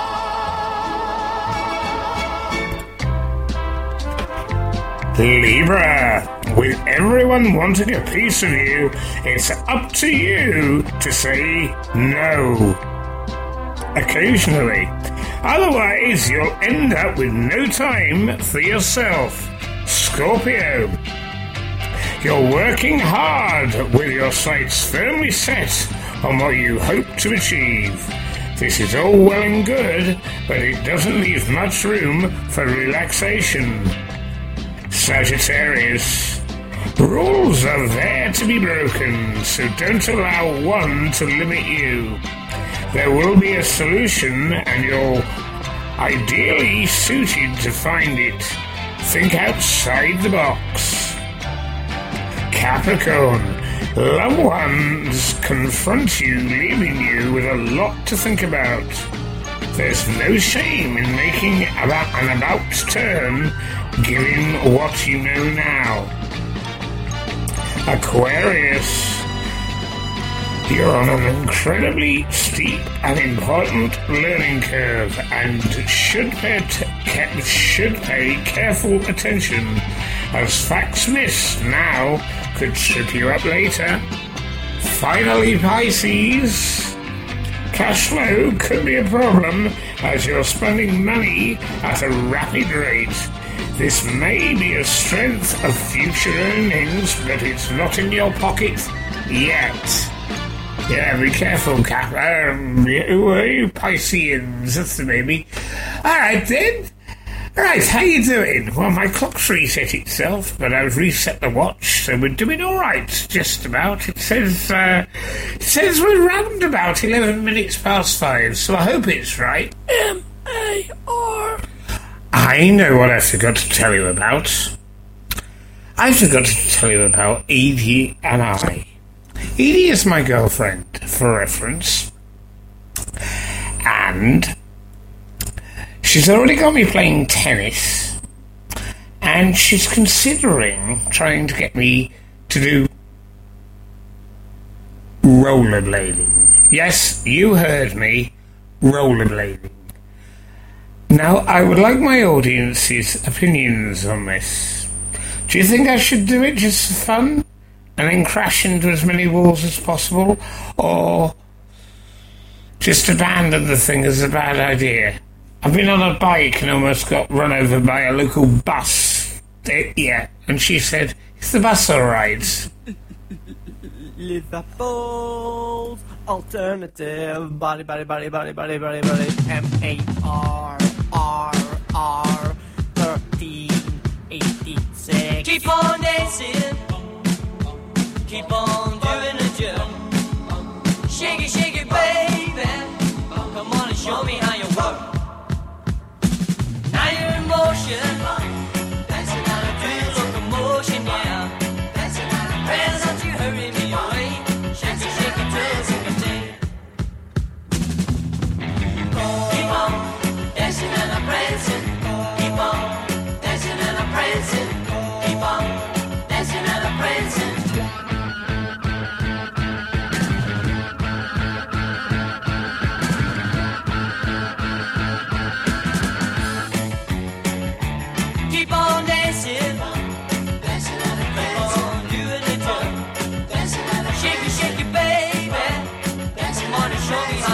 Libra, with everyone wanting a piece of you, it's up to you to say no. Occasionally. Otherwise, you'll end up with no time for yourself. Scorpio. You're working hard with your sights firmly set on what you hope to achieve. This is all well and good, but it doesn't leave much room for relaxation. Sagittarius. Rules are there to be broken, so don't allow one to limit you. There will be a solution, and you're ideally suited to find it. Think outside the box. Capricorn. Loved ones confront you, leaving you with a lot to think about. There's no shame in making about an about turn, given what you know now. Aquarius. You're on an incredibly steep and important learning curve, and should pay, t- ca- should pay careful attention, as facts missed now could trip you up later. Finally, Pisces. Cash flow could be a problem as you're spending money at a rapid rate. This may be a strength of future earnings, but it's not in your pocket yet. Yeah, be careful, Cap. Um, who are you, Pisceans? That's the baby. All right, then. Right, how you doing? Well, my clock's reset itself, but I've reset the watch, so we're doing all right, just about. It says, uh, it says we're round about eleven minutes past five, so I hope it's right. M A R. I know what I forgot to tell you about. I forgot to tell you about Edie and I. Edie is my girlfriend, for reference, and she's already got me playing tennis, and she's considering trying to get me to do rollerblading. Yes, you heard me, rollerblading. Now, I would like my audience's opinions on this. Do you think I should do it just for fun, and then crash into as many walls as possible, or just abandon the thing as a bad idea? I've been on a bike and almost got run over by a local bus. Eh, yeah, and she said, "Is the bus all right?" Liverpool's alternative body, body, body, body, body, body, body. M A R R R thirteen eighty-six. Keep on dancing, keep on doing the jerk. Shake it, shake it, baby. Come on and show me how you work. Now you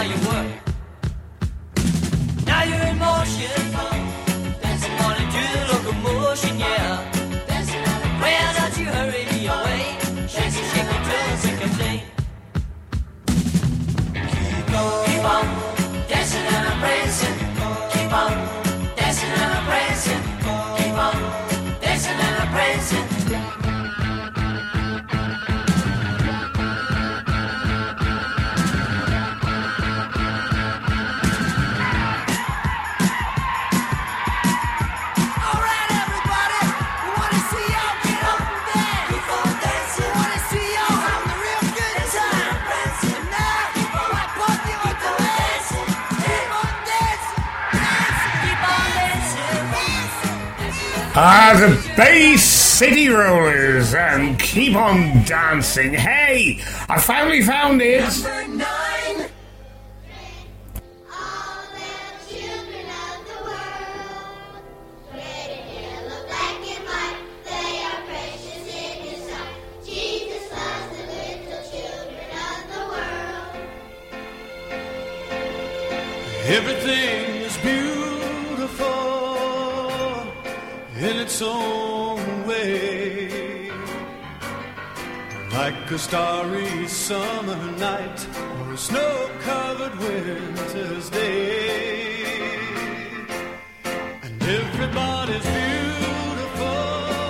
how you were. Now you're in motion, dancing on into the locomotion, yeah. Well, don't you hurry me away, shake it, shake it till the sick of day. Keep on, keep on, dancing and a praising. Keep on, dancing and a praising. Keep on, dancing and a praising. Ah, the Bay City Rollers and Keep On Dancing. Hey, I finally found it. Number nine. Everything is beautiful in its own way, like a starry summer night or a snow-covered winter's day. And everybody's beautiful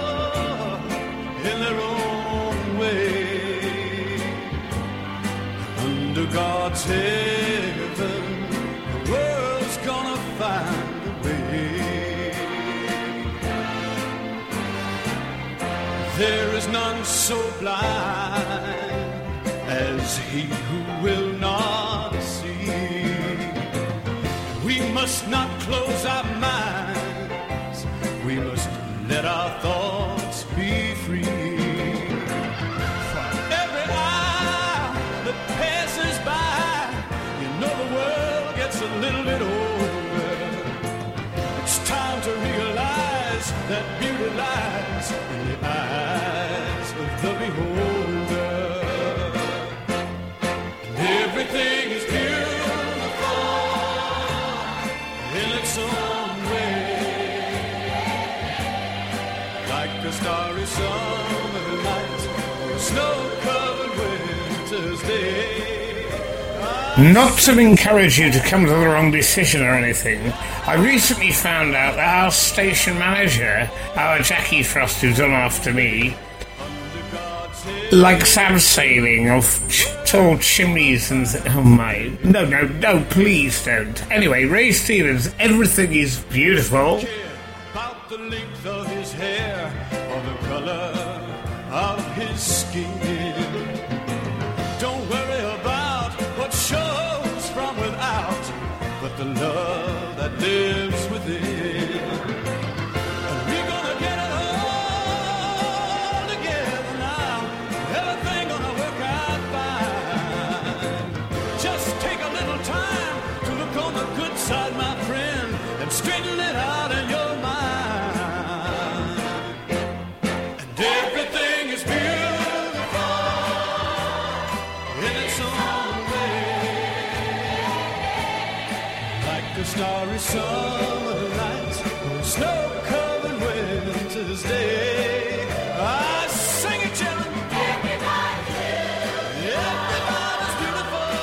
in their own way. Under God's heaven, the world's gonna find a way. There is none so blind as he who will not see. We must not close our minds, we must let our thoughts be free. From every eye that passes by, you know the world gets a little bit older. It's time to realize that beauty lies in the eyes of the beholder. And everything is beautiful in its own way, like a starry summer night or a snow-covered winter's day. Not to encourage you to come to the wrong decision or anything, I recently found out that our station manager, our Jackie Frost, who's on after me, likes abseiling of ch- tall chimneys and... Th- oh my... No, no, no, please don't. Anyway, Ray Stevens, everything is beautiful. About the length of his hair or the color of his skin. Don't worry about what shows from without, but the love that lives within. And we're gonna get it all together now. Everything gonna work out fine. Just take a little time to look on the good side, my friend, and straighten it out in your mind. And everything is beautiful in its own way, like a starry summer night or a snow-covered winter's day. I sing it, children. Everybody's beautiful. Everybody's beautiful.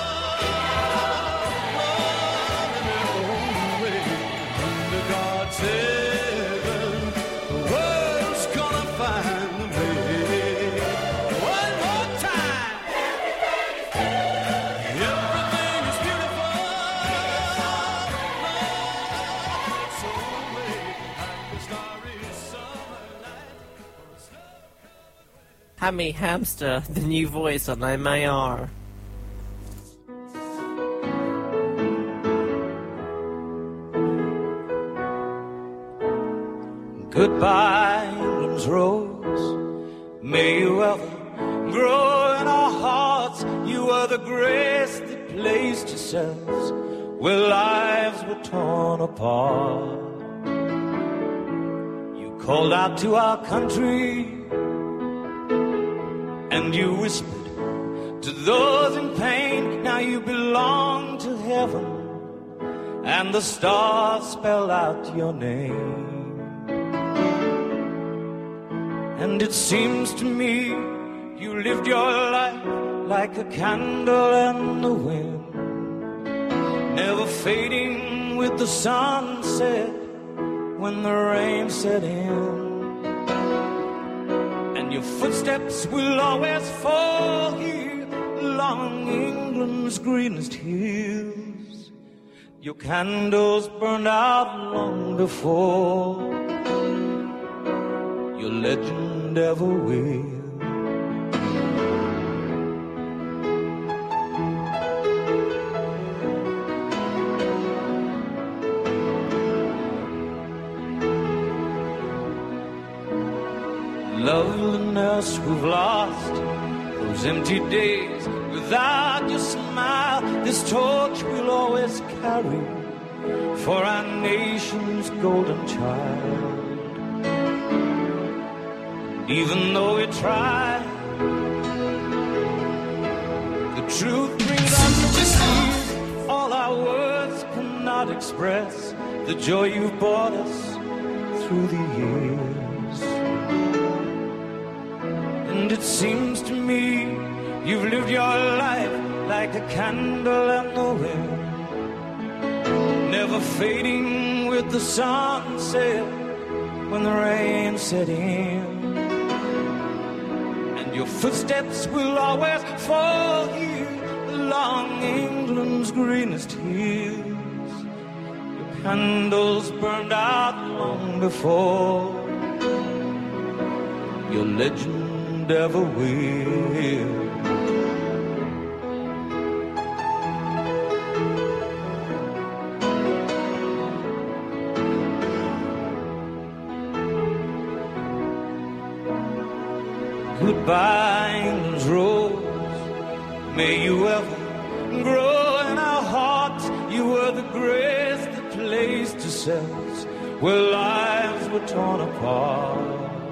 Oh, in their own way. Under God's heaven, the world's gonna find a way. One more time. Everything is beautiful. So way, like a starry summer night. Hammy Hamster, the new voice on M A R. Goodbye, England's rose. May you ever grow in our hearts. You are the grace that placed yourselves where lives were torn apart. You called out to our country and you whispered to those in pain. Now you belong to heaven, and the stars spell out your name. And it seems to me you lived your life like a candle in the wind, never fading with the sunset when the rain set in. And your footsteps will always fall here along England's greenest hills. Your candles burned out long before your legend ever will. Loveliness we've lost, those empty days without your smile. This torch we'll always carry for our nation's golden child. Even though we try, the truth brings us to tears. All our words cannot express the joy you've brought us through the years. And it seems to me you've lived your life like a candle in the wind, never fading with the sunset when the rain set in. And your footsteps will always fall here along England's greenest hills. Your candles burned out long before your legend ever will. Goodbye, England's rose. May you ever grow in our hearts. You were the grace that placed yourselves where lives were torn apart.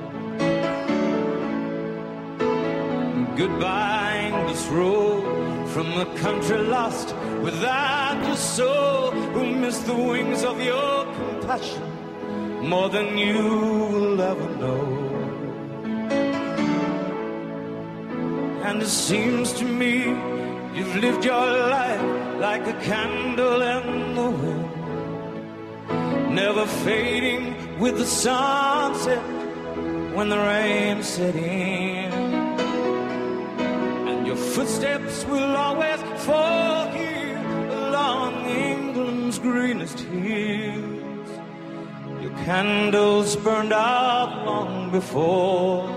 Goodbye, English road, from the country lost without your soul, who missed the wings of your compassion more than you will ever know. And it seems to me you've lived your life like a candle in the wind, never fading with the sunset when the rain set in. Your footsteps will always fall here along England's greenest hills. Your candles burned out long before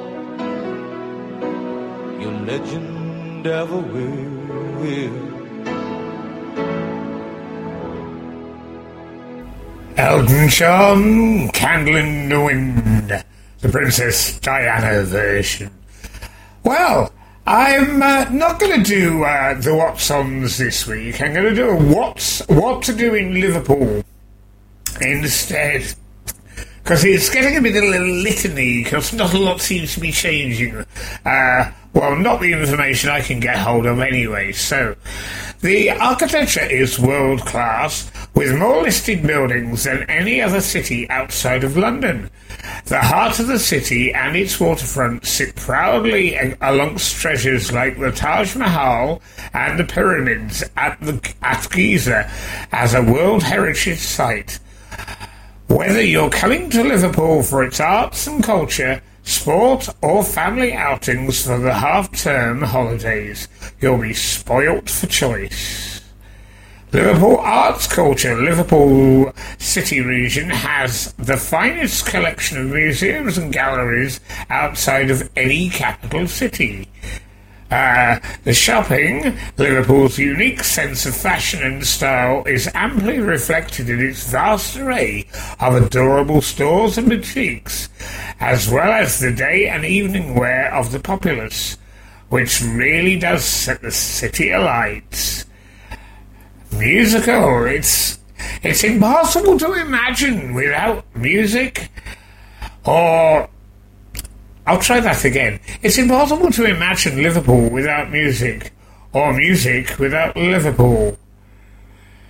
your legend ever will. Elton John, Candle in the Wind, the Princess Diana version. Well, I'm uh, not going to do uh, the What's-Ons this week. I'm going to do a What's What to Do in Liverpool instead. Because it's getting a bit of a litany, because not a lot seems to be changing. Uh, well, not the information I can get hold of anyway. So, the architecture is world-class, with more listed buildings than any other city outside of London. The heart of the city and its waterfront sit proudly amongst treasures like the Taj Mahal and the pyramids at, the, at Giza as a World Heritage Site. Whether you're coming to Liverpool for its arts and culture, sport or family outings for the half-term holidays, you'll be spoilt for choice. Liverpool Arts Culture, Liverpool City region has the finest collection of museums and galleries outside of any capital city. Uh, the shopping, Liverpool's unique sense of fashion and style, is amply reflected in its vast array of adorable stores and boutiques, as well as the day and evening wear of the populace, which really does set the city alight. Musical, it's it's impossible to imagine without music, or I'll try that again. It's impossible to imagine Liverpool without music, or music without Liverpool.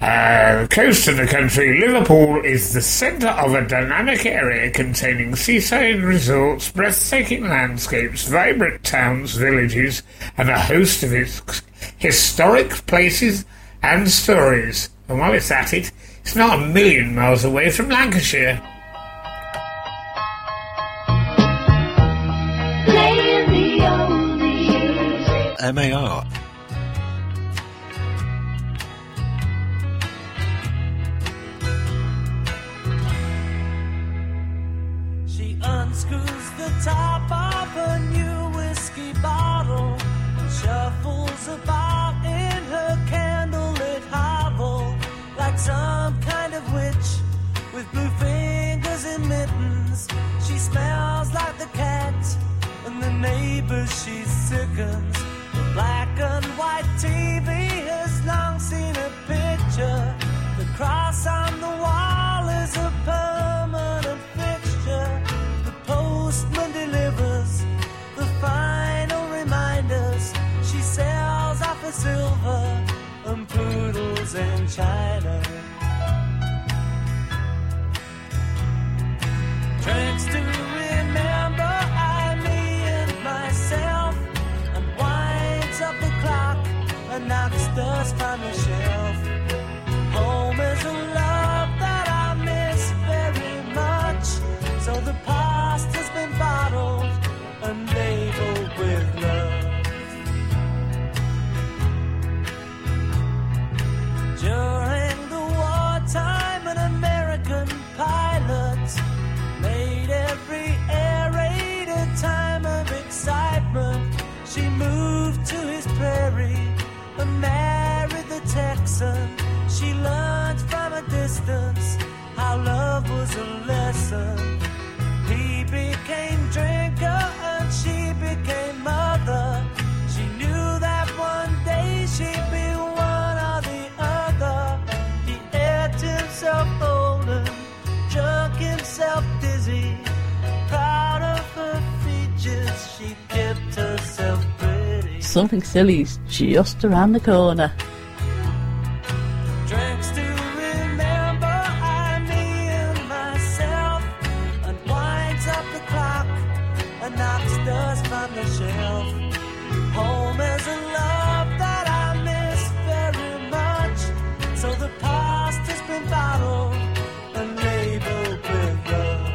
Uh, the coast of the country, Liverpool is the centre of a dynamic area containing seaside resorts, breathtaking landscapes, vibrant towns, villages, and a host of its historic places and stories. And while it's at it, it's not a million miles away from Lancashire. M A R. She unscrews the top of a new whiskey bottle and shuffles about in her candlelit hovel like some kind of witch with blue fingers and mittens. She smells like the cat and the neighbors she sickens. The black and white T V has long seen a picture. The cross on the wall is a permanent fixture. The postman delivers the final reminders. She sells off a silver and poodles and china. Tricks to remember I, me and myself, and winds up the clock and knocks dust on the shelf. Home is a love that I miss very much, so the past has been bottled and labeled with love. During the wartime, an American pilot made every air raid a time of excitement. She moved to his prairie and married the Texan. She learned from a distance how love was a lesson. He became drinker and she became mother. She knew that one day she'd be one or the other. He ate himself old and drunk himself dizzy. Proud of her features, she kept herself pretty. Something silly's just around the corner. Drinks to remember I, me and myself, and winds up the clock and knocks dust from the shelf. Home is a love that I miss very much, so the past has been bottled and labeled with love.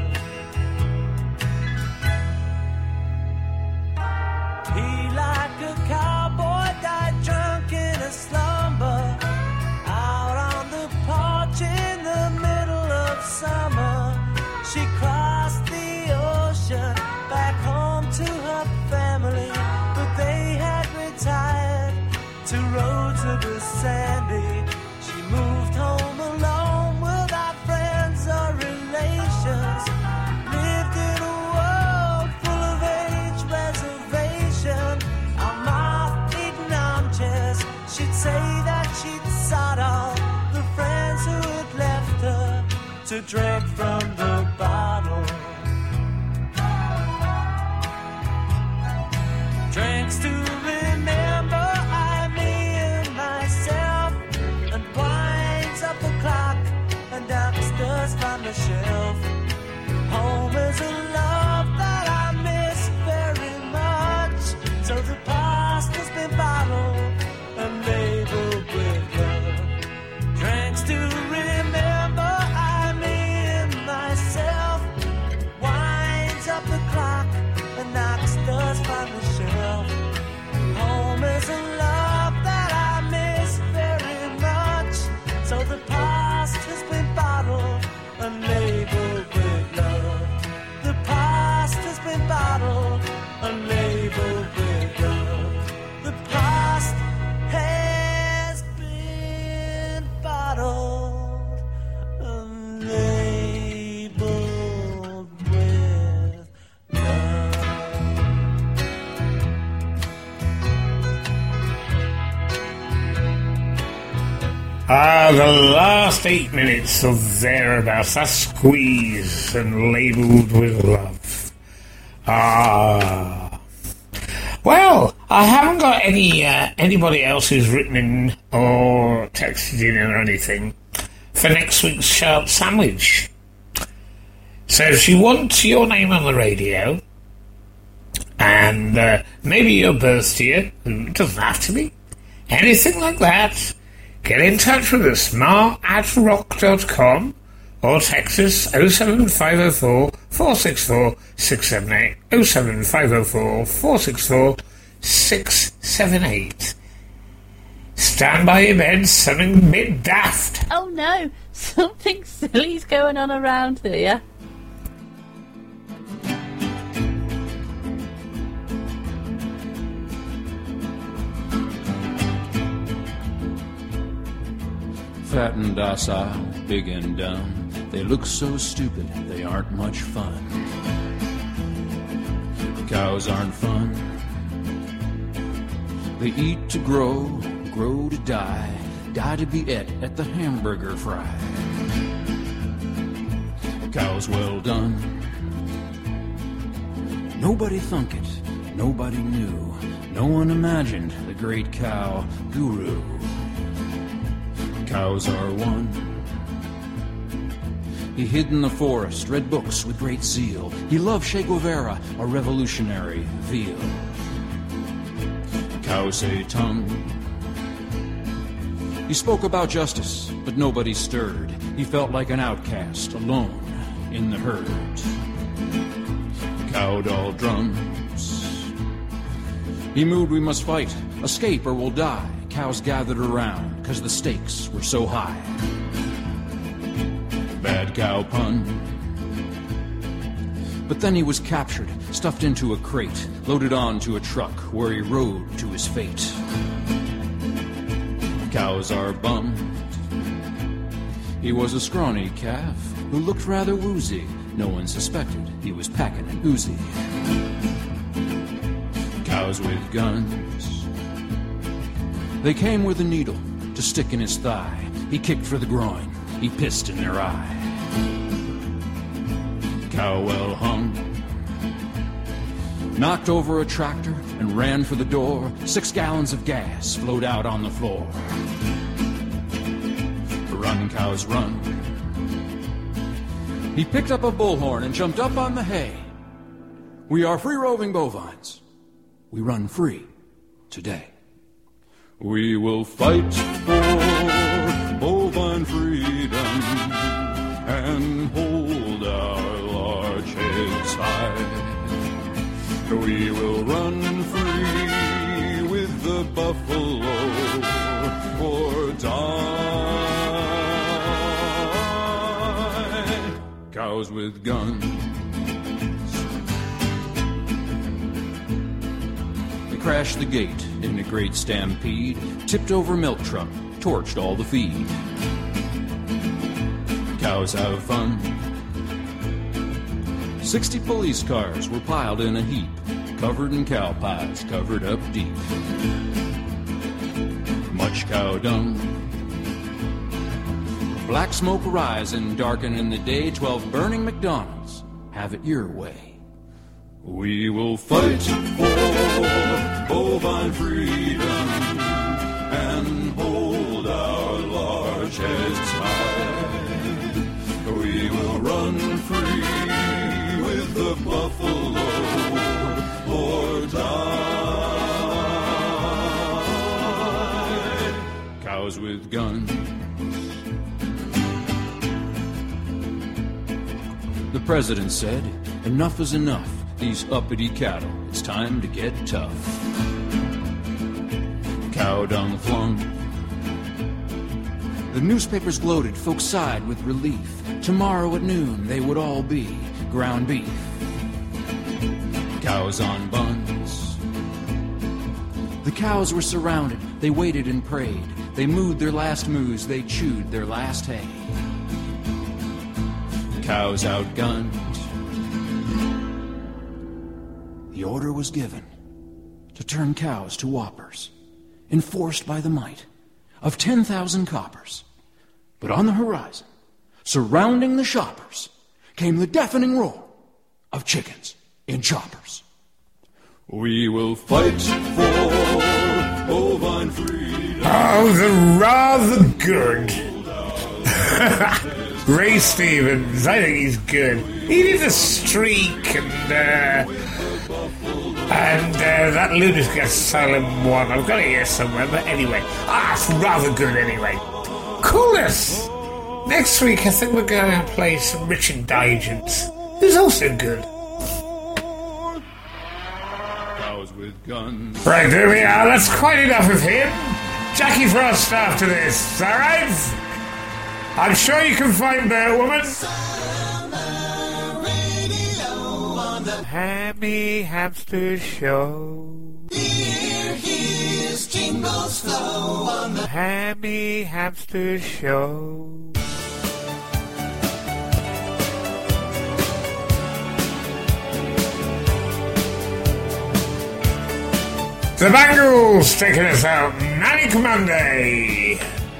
He, like a cowboy, died drunk in a slumber, out on the porch in the middle of summer. She crossed the ocean back home to her family, but they had retired to roads that were sandy. She moved home alone without friends or relations, lived in a world full of age reservation. On moth-eaten armchairs, she'd say that she'd sought out the friends who had left her to drink from the bottle. Drinks to remember I, me and myself, and winds up the clock and knocks dust from the shelf. Home is a love that I miss very much, so the past has been bottled and labeled with love. Drinks to remember I, me and myself, winds up the clock and knocks dust from the shelf. Home is a love that I miss very much, so the past has been bottled and labeled with love. The past has been bottled and labeled with love. The past has been bottled and labeled with love. Ah, the last eight minutes of Thereabouts, that's squeezed and labelled with love. Ah. Well, I haven't got any uh, anybody else who's written in or texted in or anything for next week's Sharp Sandwich. So if you want your name on the radio and uh, maybe your birth year, it doesn't have to be, anything like that, get in touch with us, mar at rock dot com, or text us oh seven five oh four, four six four, six seven eight, oh seven five oh four, four six four, six seven eight. Stand by your bed, something a bit daft. Oh no, something silly's going on around here. Fat and docile, big and dumb, they look so stupid, they aren't much fun. Cows aren't fun. They eat to grow, grow to die, die to be et at the hamburger fry. Cows well done. Nobody thunk it, nobody knew, no one imagined the great cow guru. Cows are one. He hid in the forest, read books with great zeal. He loved Che Guevara, a revolutionary veal. Cows say tongue. He spoke about justice, but nobody stirred. He felt like an outcast, alone in the herd. Cow doll drums. He moved, we must fight, escape or we'll die. Cows gathered around, cause the stakes were so high. Bad cow pun. But then he was captured, stuffed into a crate, loaded onto a truck where he rode to his fate. Cows are bummed. He was a scrawny calf who looked rather woozy. No one suspected he was packing an Uzi. Cows with guns. They came with a needle to stick in his thigh. He kicked for the groin. He pissed in their eye. Cow well hung. Knocked over a tractor and ran for the door. Six gallons of gas flowed out on the floor. Run, cows, run. He picked up a bullhorn and jumped up on the hay. We are free-roving bovines. We run free today. We will fight for bovine freedom and hold our large heads high. We will run free with the buffalo or die. Cows with guns. Crashed the gate in a great stampede, tipped over milk truck, torched all the feed. Cows have fun. Sixty police cars were piled in a heap, covered in cow pies, covered up deep. Much cow dung. Black smoke rising, darkening the day, twelve burning McDonald's. Have it your way. We will fight for bovine freedom and hold our large heads high. We will run free with the buffalo or die. Cows with guns. The president said, enough is enough. These uppity cattle, it's time to get tough. Cow dung flung. The newspapers gloated, folks sighed with relief. Tomorrow at noon they would all be ground beef. Cows on buns. The cows were surrounded, they waited and prayed. They mooed their last moos, they chewed their last hay. Cows outgunned. The order was given to turn cows to whoppers, enforced by the might of ten thousand coppers. But on the horizon, surrounding the shoppers, came the deafening roar of chickens in choppers. We will fight for bovine freedom. Oh, the rather good Ray Stevens. I think he's good. He did a streak and uh, and uh, that Lunatic Asylum one. I've got it here somewhere, but anyway, ah, it's rather good anyway. Coolness. Next week, I think we're going to play some Richard Digance, who's also good. With guns. Right, there we are. That's quite enough of him. Jackie Frost after this, alright? I'm sure you can find Bear Woman. Hammy Hamster Show. Hear his jingles flow on the Hammy Hamster Show. The Bangles taking us out. Manic Monday.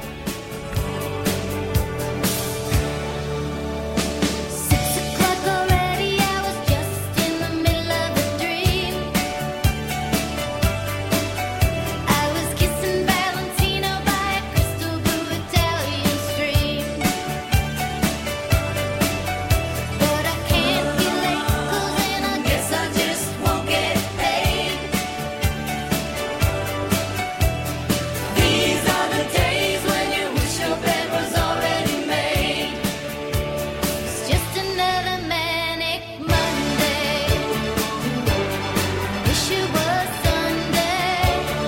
Six o'clock already, I was just in the middle of a dream. I was kissing Valentino by a crystal blue Italian stream. But I can't be late, 'cause then I guess I just won't get paid. These are the days when you wish your bed was already made. It's just another manic Monday. Wish it was Sunday.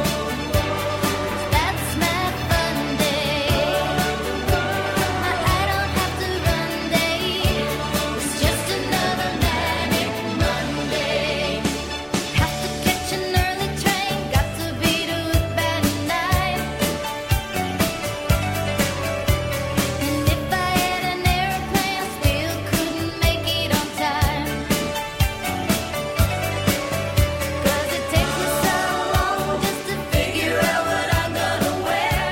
That's my fun day. I don't have to run day. It's just another manic Monday. Have to catch an early train. Got to be to it by nine. And if I had an airplane, I still couldn't make it on time. 'Cause it takes me so long just to figure out what I'm gonna wear.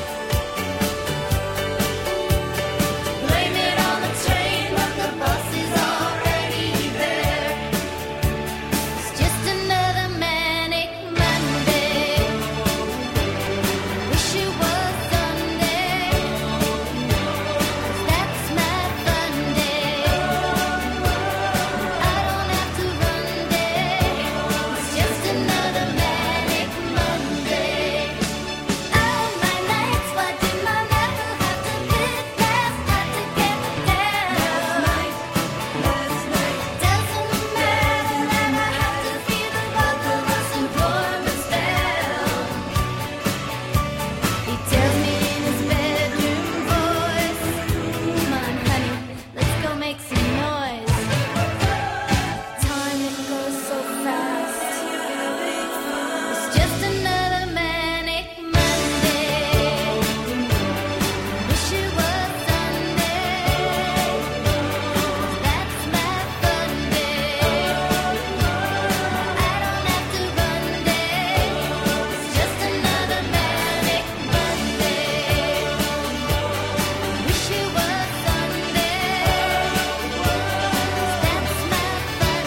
Blame it on the train, but the bus is already there. It's just another manic Monday. Wish it was Sunday. 'Cause that's my fun day. I don't have to run day. It's just another manic Monday. All my nights, why did I never have to pick last night to get down? Last night, last night. Doesn't matter that I have to feel the both of us employments down. He tells me in his bedroom voice, "Come on, honey, let's go make some noise." Time, it goes so fast. It's just another manic Monday. Wish it was Sunday. That's my fun day. I don't have to run day. It's just another manic Monday. Wish it was Sunday. That's my fun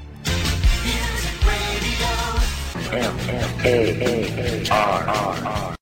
day. It's just another manic Monday. M A A R